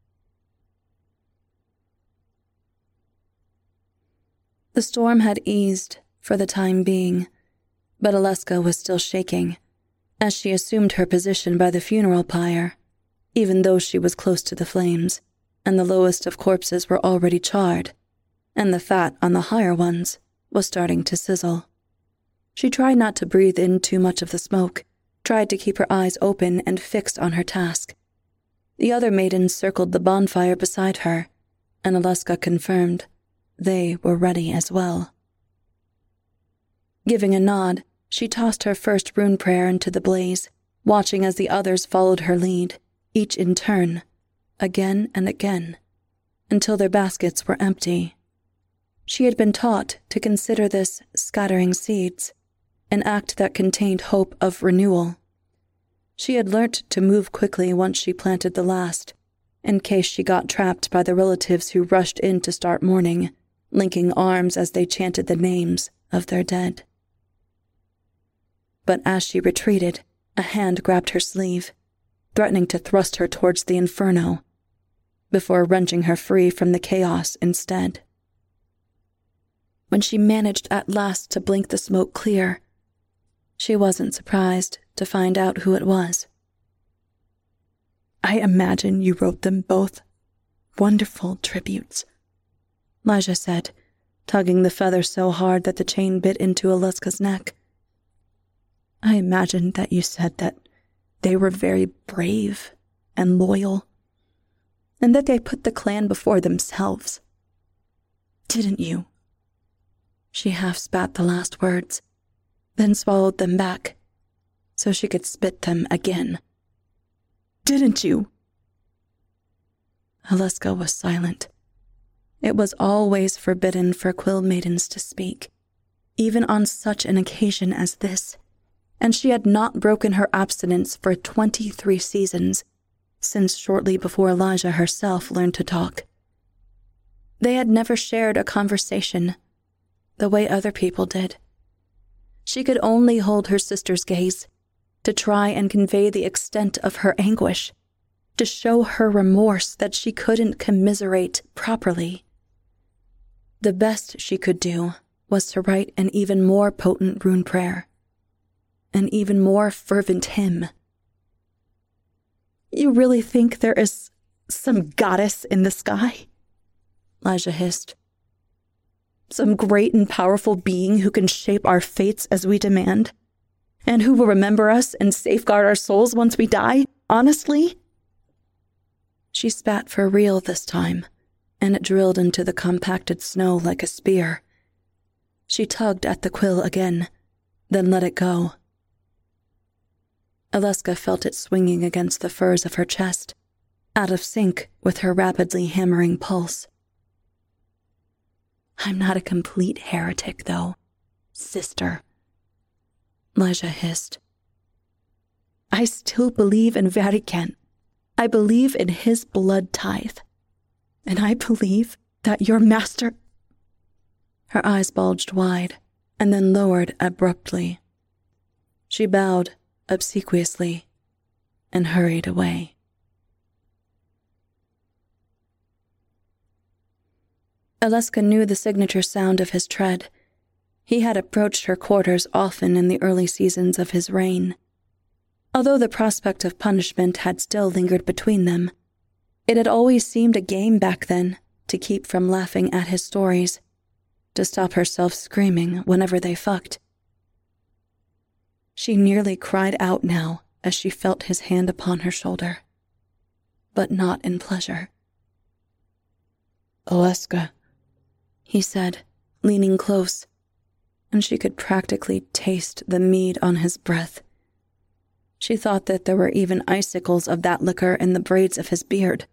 The storm had eased for the time being, but Alyeska was still shaking as she assumed her position by the funeral pyre, even though she was close to the flames, and the lowest of corpses were already charred, and the fat on the higher ones was starting to sizzle. She tried not to breathe in too much of the smoke, tried to keep her eyes open and fixed on her task. The other maidens circled the bonfire beside her, and Alyeska confirmed they were ready as well. Giving a nod, she tossed her first rune prayer into the blaze, watching as the others followed her lead, each in turn, again and again, until their baskets were empty. She had been taught to consider this scattering seeds, an act that contained hope of renewal. She had learnt to move quickly once she planted the last, in case she got trapped by the relatives who rushed in to start mourning, linking arms as they chanted the names of their dead. But as she retreated, a hand grabbed her sleeve, threatening to thrust her towards the inferno, before wrenching her free from the chaos instead. When she managed at last to blink the smoke clear, she wasn't surprised to find out who it was. "I imagine you wrote them both wonderful tributes," Lijah said, tugging the feather so hard that the chain bit into Alyeska's neck. "I imagine that you said that they were very brave and loyal, and that they put the clan before themselves. Didn't you?" She half spat the last words, then swallowed them back, so she could spit them again. "Didn't you?" Alyeska was silent. It was always forbidden for quill maidens to speak, even on such an occasion as this, and she had not broken her abstinence for twenty-three seasons, since shortly before Elijah herself learned to talk. They had never shared a conversation, the way other people did. She could only hold her sister's gaze, to try and convey the extent of her anguish, to show her remorse that she couldn't commiserate properly. The best she could do was to write an even more potent rune prayer, an even more fervent hymn. "You really think there is some goddess in the sky?" Elijah hissed. "Some great and powerful being who can shape our fates as we demand, and who will remember us and safeguard our souls once we die, honestly?" She spat for real this time, and it drilled into the compacted snow like a spear. She tugged at the quill again, then let it go. Alesca felt it swinging against the furs of her chest, out of sync with her rapidly hammering pulse. "I'm not a complete heretic, though, sister," Elijah hissed. "I still believe in Varikan. I believe in his blood tithe. And I believe that your master—" Her eyes bulged wide, and then lowered abruptly. She bowed obsequiously and hurried away. Alesca knew the signature sound of his tread. He had approached her quarters often in the early seasons of his reign. Although the prospect of punishment had still lingered between them, it had always seemed a game back then to keep from laughing at his stories, to stop herself screaming whenever they fucked. She nearly cried out now as she felt his hand upon her shoulder, but not in pleasure. "Alesca," he said, leaning close, and she could practically taste the mead on his breath. She thought that there were even icicles of that liquor in the braids of his beard.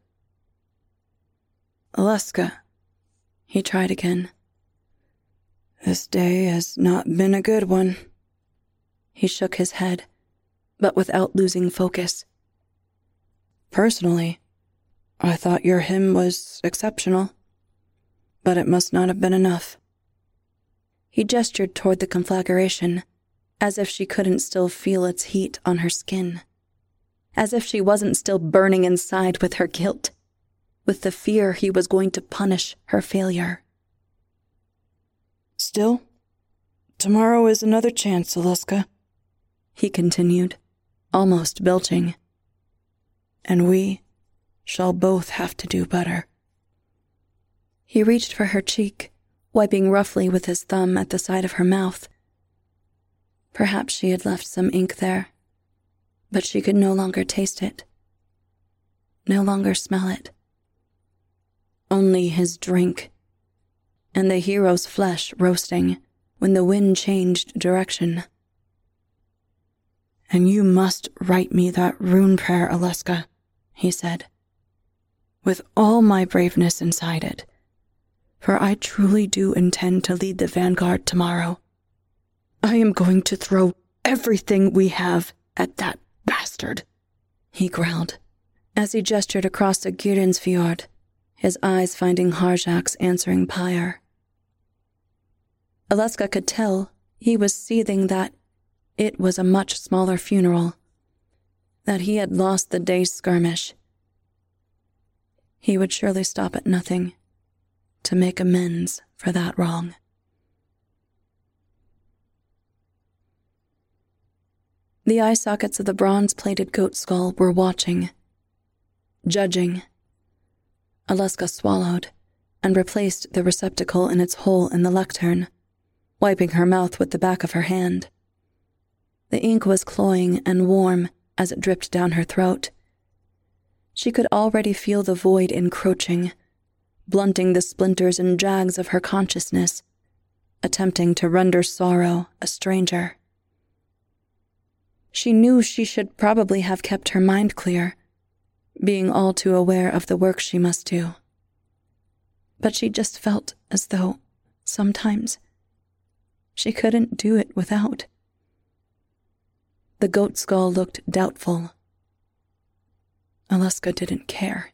"Alesca," he tried again. "This day has not been a good one." He shook his head, but without losing focus. "Personally, I thought your hymn was exceptional, but it must not have been enough." He gestured toward the conflagration, as if she couldn't still feel its heat on her skin, as if she wasn't still burning inside with her guilt, with the fear he was going to punish her failure. "Still, tomorrow is another chance, Alesca," he continued, almost belching. "And we shall both have to do better." He reached for her cheek, wiping roughly with his thumb at the side of her mouth. Perhaps she had left some ink there, but she could no longer taste it, no longer smell it. Only his drink, and the hero's flesh roasting when the wind changed direction. "And you must write me that rune prayer, Alesca," he said, "with all my braveness inside it, for I truly do intend to lead the vanguard tomorrow. I am going to throw everything we have at that bastard," he growled, as he gestured across the Gyrensfjord, his eyes finding Harjak's answering pyre. Alesca could tell he was seething that it was a much smaller funeral, that he had lost the day's skirmish. He would surely stop at nothing to make amends for that wrong. The eye sockets of the bronze-plated goat skull were watching, judging. Alesca swallowed and replaced the receptacle in its hole in the lectern, wiping her mouth with the back of her hand. The ink was cloying and warm as it dripped down her throat. She could already feel the void encroaching, blunting the splinters and jags of her consciousness, attempting to render sorrow a stranger. She knew she should probably have kept her mind clear, being all too aware of the work she must do. But she just felt as though, sometimes, She couldn't do it without. The goat skull looked doubtful. Alaska didn't care.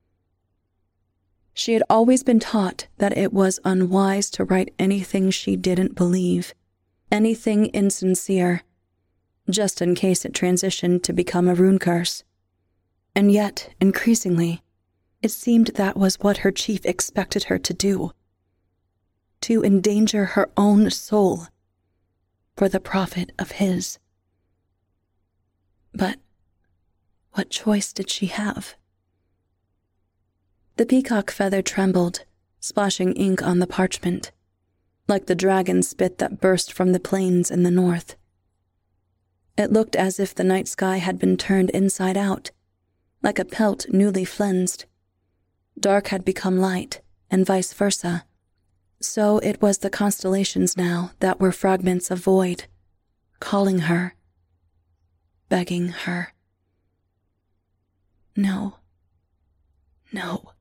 She had always been taught that it was unwise to write anything she didn't believe, anything insincere, just in case it transitioned to become a rune curse. And yet, increasingly, it seemed that was what her chief expected her to do. To endanger her own soul for the profit of his. But what choice did she have? The peacock feather trembled, splashing ink on the parchment, like the dragon spit that burst from the plains in the north. It looked as if the night sky had been turned inside out, like a pelt newly flensed. Dark had become light, and vice versa. So it was the constellations now that were fragments of void, calling her, begging her. No. No.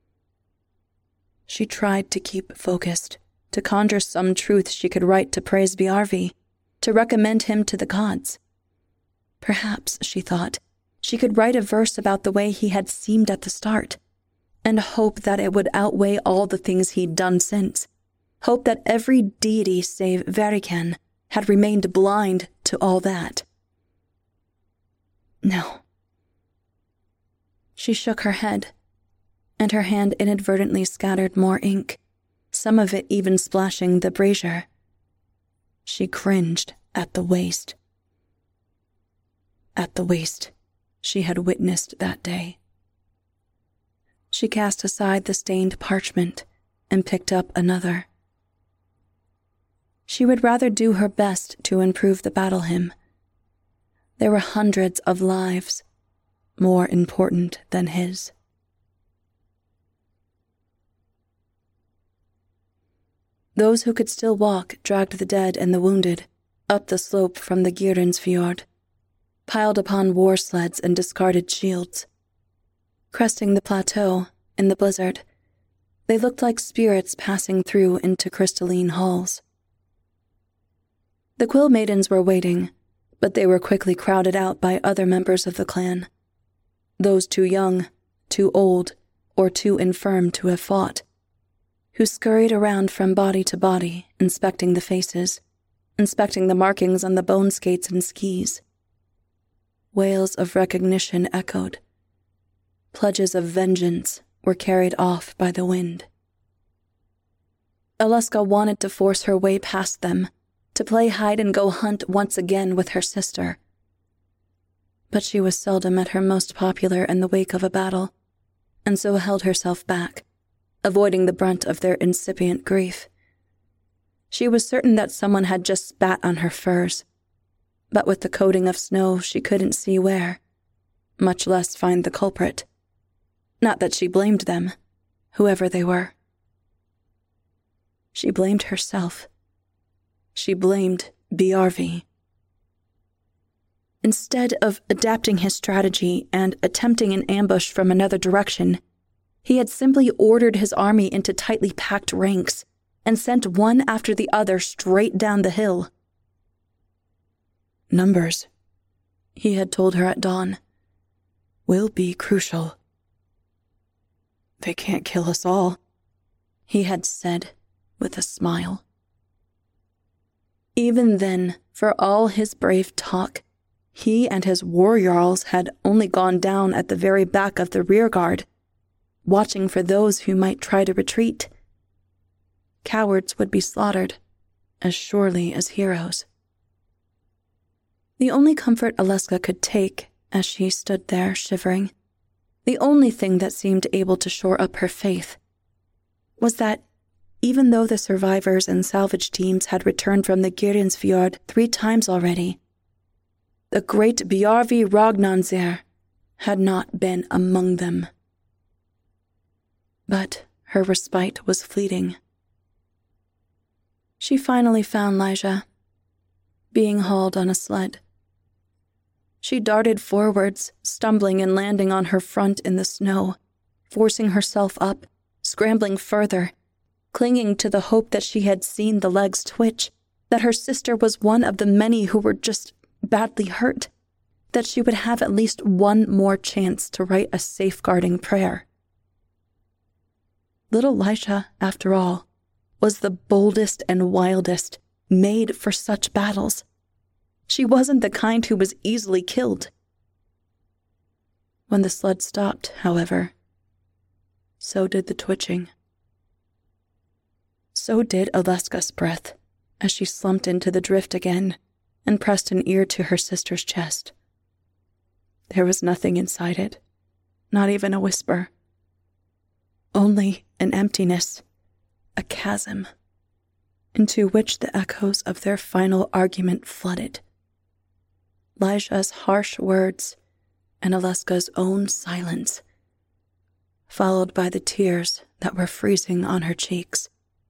She tried to keep focused, to conjure some truth she could write to praise Biarvi, to recommend him to the gods. Perhaps, she thought, she could write a verse about the way he had seemed at the start, and hope that it would outweigh all the things he'd done since. Hope that every deity save Verikan had remained blind to all that. No. She shook her head, and her hand inadvertently scattered more ink, some of it even splashing the brazier. She cringed at the waste. At the waste she had witnessed that day. She cast aside the stained parchment and picked up another. She would rather do her best to improve the battle hymn. There were hundreds of lives, more important than his. Those who could still walk dragged the dead and the wounded up the slope from the Gyrensfjord, piled upon war sleds and discarded shields. Cresting the plateau in the blizzard, they looked like spirits passing through into crystalline halls. The Quill Maidens were waiting, but they were quickly crowded out by other members of the clan. Those too young, too old, or too infirm to have fought, who scurried around from body to body, inspecting the faces, inspecting the markings on the bone skates and skis. Wails of recognition echoed. Pledges of vengeance were carried off by the wind. Alaska wanted to force her way past them, to play hide-and-go-hunt once again with her sister. But she was seldom at her most popular in the wake of a battle, and so held herself back, avoiding the brunt of their incipient grief. She was certain that someone had just spat on her furs, but with the coating of snow she couldn't see where, much less find the culprit. Not that she blamed them, whoever they were. She blamed herself. She blamed Biarvi. Instead of adapting his strategy and attempting an ambush from another direction, he had simply ordered his army into tightly packed ranks and sent one after the other straight down the hill. Numbers, he had told her at dawn, will be crucial. They can't kill us all, he had said with a smile. Even then, for all his brave talk, he and his war jarls had only gone down at the very back of the rearguard, watching for those who might try to retreat. Cowards would be slaughtered, as surely as heroes. The only comfort Alaska could take, as she stood there shivering, the only thing that seemed able to shore up her faith, was that even though the survivors and salvage teams had returned from the Gyrensfjord three times already, the great Biarvi Ragnanzir had not been among them. But her respite was fleeting. She finally found Lyja, being hauled on a sled. She darted forwards, stumbling and landing on her front in the snow, forcing herself up, scrambling further, clinging to the hope that she had seen the legs twitch, that her sister was one of the many who were just badly hurt, that she would have at least one more chance to write a safeguarding prayer. Little Lisha, after all, was the boldest and wildest, made for such battles. She wasn't the kind who was easily killed. When the sled stopped, however, so did the twitching. So did Oleska's breath as she slumped into the drift again and pressed an ear to her sister's chest. There was nothing inside it, not even a whisper. Only an emptiness, a chasm, into which the echoes of their final argument flooded. Lisha's harsh words and Oleska's own silence, followed by the tears that were freezing on her cheeks.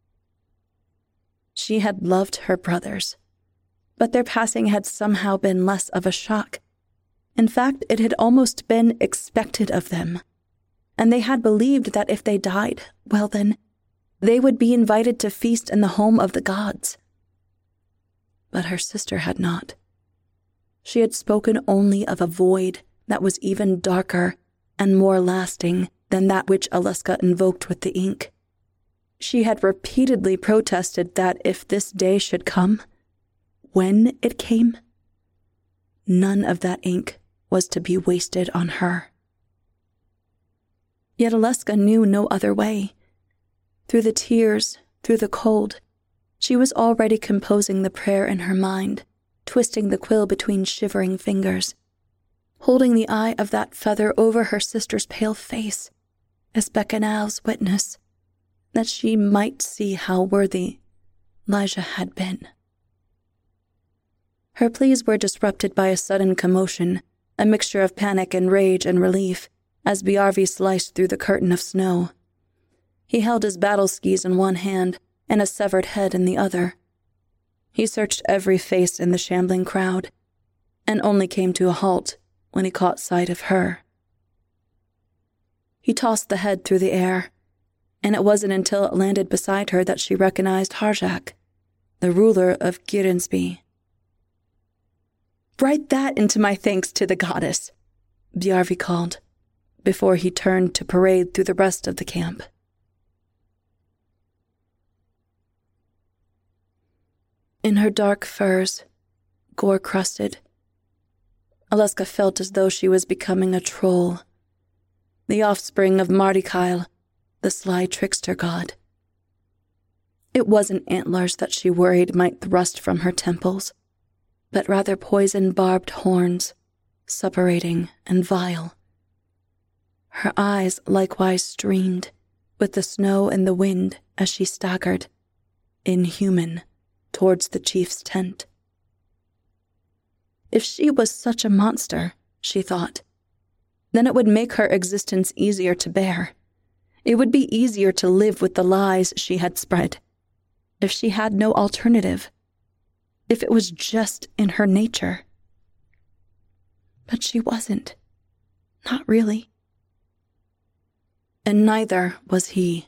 She had loved her brothers, but their passing had somehow been less of a shock. In fact, it had almost been expected of them, and they had believed that if they died, well then, they would be invited to feast in the home of the gods. But her sister had not. She had spoken only of a void that was even darker and more lasting than that which Oleska invoked with the ink. She had repeatedly protested that if this day should come, when it came, none of that ink was to be wasted on her. Yet Oleska knew no other way. Through the tears, through the cold, she was already composing the prayer in her mind, twisting the quill between shivering fingers, holding the eye of that feather over her sister's pale face as Bacchanal's witness, that she might see how worthy Lisha had been. Her pleas were disrupted by a sudden commotion, a mixture of panic and rage and relief, as Biarvi sliced through the curtain of snow. He held his battle skis in one hand and a severed head in the other. He searched every face in the shambling crowd, and only came to a halt when he caught sight of her. He tossed the head through the air, and it wasn't until it landed beside her that she recognized Harjak, the ruler of Girinsby. "Write that into my thanks to the goddess," Biarvi called, before he turned to parade through the rest of the camp. In her dark furs, gore-crusted, Oleska felt as though she was becoming a troll, the offspring of Mardikael, the sly trickster god. It wasn't antlers that she worried might thrust from her temples, but rather poison-barbed horns, suppurating and vile. Her eyes likewise streamed with the snow and the wind as she staggered, inhuman, towards the chief's tent. If she was such a monster, she thought, then it would make her existence easier to bear. It would be easier to live with the lies she had spread, if she had no alternative, if it was just in her nature. But she wasn't. Not really. And neither was he.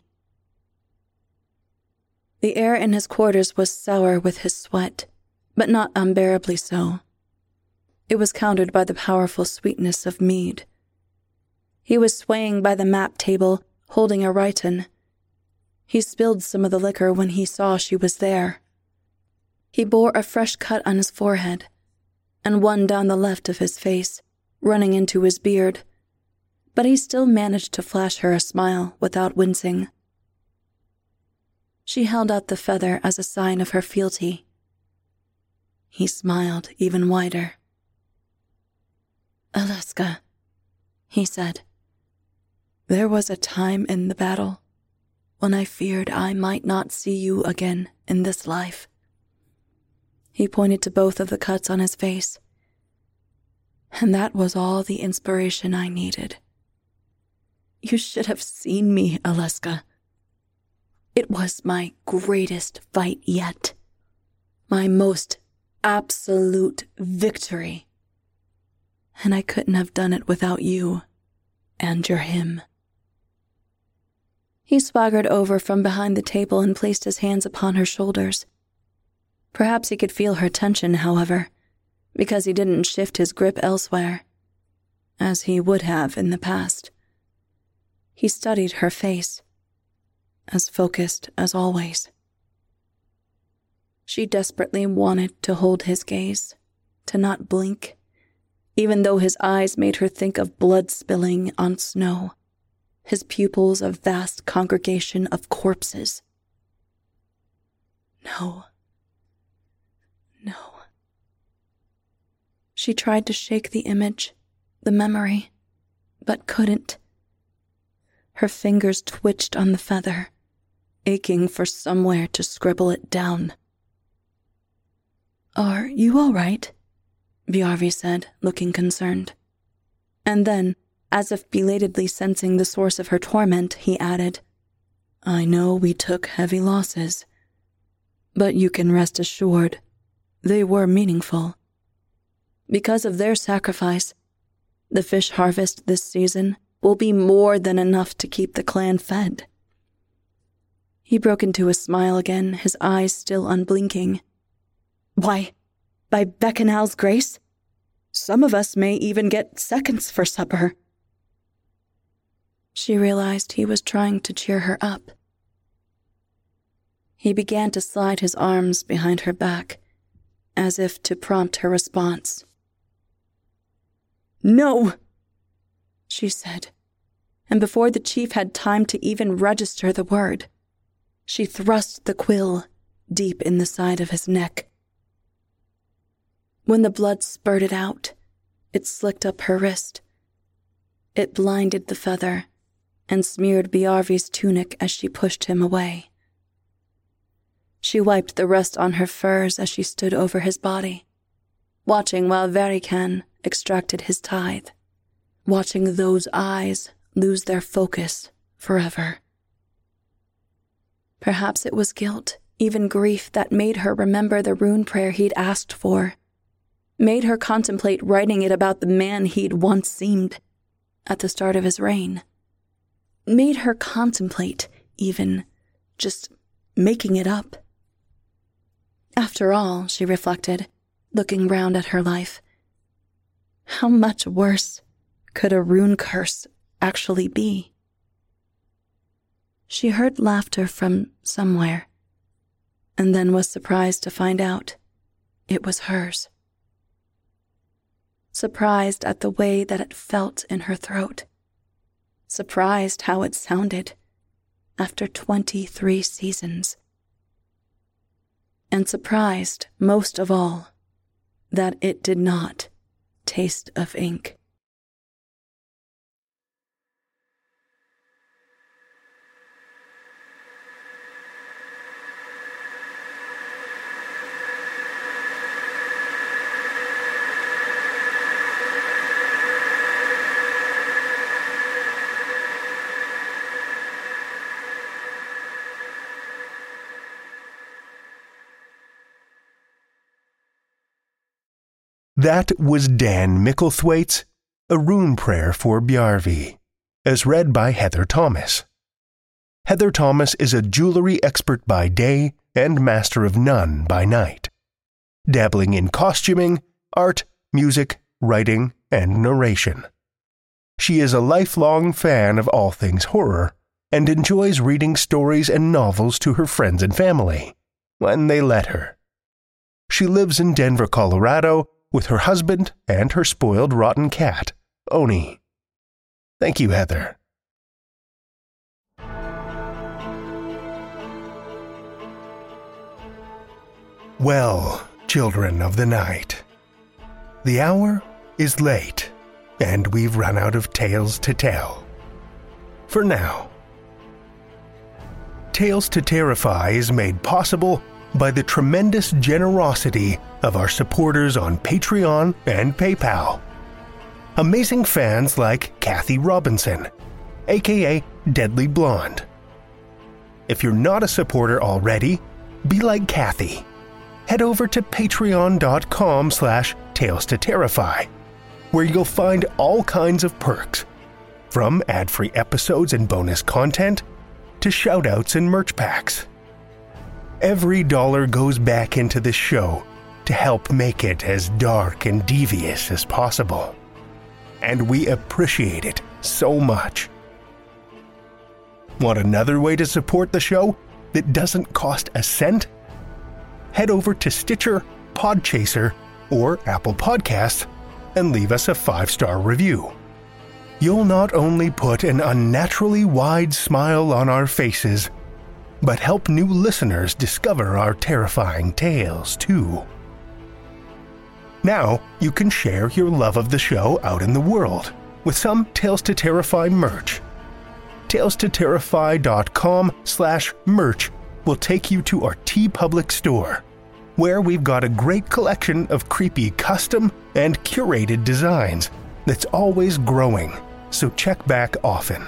The air in his quarters was sour with his sweat, but not unbearably so. It was countered by the powerful sweetness of mead. He was swaying by the map table, holding a Rhyton. He spilled some of the liquor when he saw she was there. He bore a fresh cut on his forehead, and one down the left of his face, running into his beard, but he still managed to flash her a smile without wincing. She held out the feather as a sign of her fealty. He smiled even wider. "Oleska," he said, "there was a time in the battle when I feared I might not see you again in this life." He pointed to both of the cuts on his face. "And that was all the inspiration I needed. You should have seen me, Oleska. It was my greatest fight yet, my most absolute victory. And I couldn't have done it without you and your him." He swaggered over from behind the table and placed his hands upon her shoulders. Perhaps he could feel her tension, however, because he didn't shift his grip elsewhere, as he would have in the past. He studied her face, as focused as always. She desperately wanted to hold his gaze, to not blink, even though his eyes made her think of blood spilling on snow, his pupils a vast congregation of corpses. No. No. She tried to shake the image, the memory, but couldn't. Her fingers twitched on the feather, aching for somewhere to scribble it down. "Are you all right?" Bjarvi said, looking concerned. And then, as if belatedly sensing the source of her torment, he added, "I know we took heavy losses, but you can rest assured they were meaningful. Because of their sacrifice, the fish harvest this season will be more than enough to keep the clan fed." He broke into a smile again, his eyes still unblinking. "Why, by Beckanal's grace, some of us may even get seconds for supper." She realized he was trying to cheer her up. He began to slide his arms behind her back, as if to prompt her response. "No," she said, and before the chief had time to even register the word, she thrust the quill deep in the side of his neck. When the blood spurted out, it slicked up her wrist. It blinded the feather and smeared Bjarvi's tunic as she pushed him away. She wiped the rest on her furs as she stood over his body, watching while Verikan extracted his tithe, watching those eyes lose their focus forever. Perhaps it was guilt, even grief, that made her remember the rune prayer he'd asked for, made her contemplate writing it about the man he'd once seemed at the start of his reign, made her contemplate, even, just making it up. After all, she reflected, looking round at her life, how much worse could a rune curse actually be? She heard laughter from somewhere, and then was surprised to find out it was hers. Surprised at the way that it felt in her throat. Surprised how it sounded after twenty-three seasons. And surprised, most of all, that it did not taste of ink. That was Dan Micklethwaite's A Rune Prayer for Bjarvi, as read by Heather Thomas. Heather Thomas is a jewelry expert by day and master of none by night, dabbling in costuming, art, music, writing, and narration. She is a lifelong fan of all things horror and enjoys reading stories and novels to her friends and family, when they let her. She lives in Denver, Colorado, with her husband and her spoiled rotten cat, Oni. Thank you, Heather. Well, children of the night, the hour is late, and we've run out of tales to tell. For now. Tales to Terrify is made possible by the tremendous generosity of our supporters on Patreon and PayPal. Amazing fans like Kathy Robinson, aka Deadly Blonde. If you're not a supporter already, be like Kathy. Head over to patreon.com slash Tales to Terrify, where you'll find all kinds of perks, from ad-free episodes and bonus content to shoutouts and merch packs. Every dollar goes back into the show to help make it as dark and devious as possible. And we appreciate it so much. Want another way to support the show that doesn't cost a cent? Head over to Stitcher, Podchaser, or Apple Podcasts and leave us a five-star review. You'll not only put an unnaturally wide smile on our faces, but help new listeners discover our terrifying tales too. Now you can share your love of the show out in the world with some Tales to Terrify merch. tales to terrify dot com slash merch will take you to our TeePublic store, where we've got a great collection of creepy custom and curated designs that's always growing, so check back often.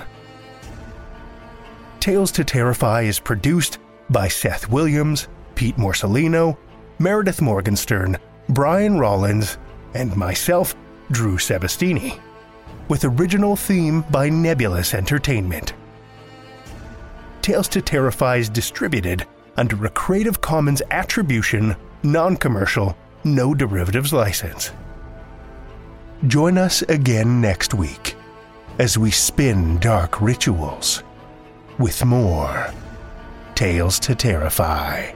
Tales to Terrify is produced by Seth Williams, Pete Morcellino, Meredith Morgenstern, Brian Rollins, and myself, Drew Sebastini, with original theme by Nebulous Entertainment. Tales to Terrify is distributed under a Creative Commons Attribution, Non-Commercial, No Derivatives license. Join us again next week as we spin dark rituals with more Tales to Terrify.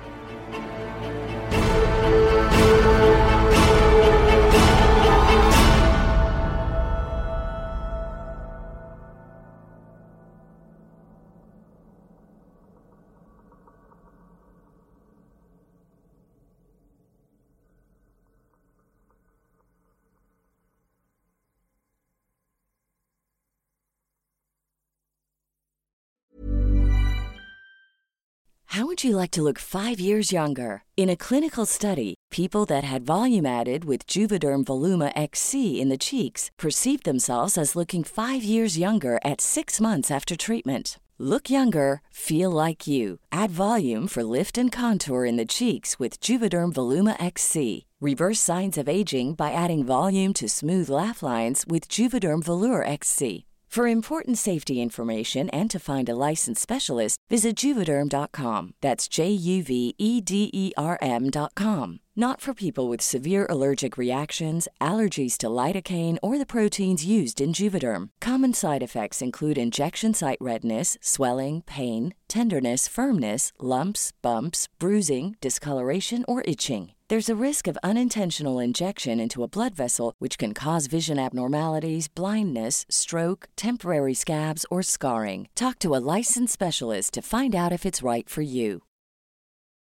How would you like to look five years younger? In a clinical study, people that had volume added with Juvederm Voluma X C in the cheeks perceived themselves as looking five years younger at six months after treatment. Look younger, feel like you. Add volume for lift and contour in the cheeks with Juvederm Voluma X C. Reverse signs of aging by adding volume to smooth laugh lines with Juvederm Volure X C. For important safety information and to find a licensed specialist, visit Juvederm dot com. That's J U V E D E R M dot com. Not for people with severe allergic reactions, allergies to lidocaine, or the proteins used in Juvederm. Common side effects include injection site redness, swelling, pain, tenderness, firmness, lumps, bumps, bruising, discoloration, or itching. There's a risk of unintentional injection into a blood vessel, which can cause vision abnormalities, blindness, stroke, temporary scabs, or scarring. Talk to a licensed specialist to find out if it's right for you.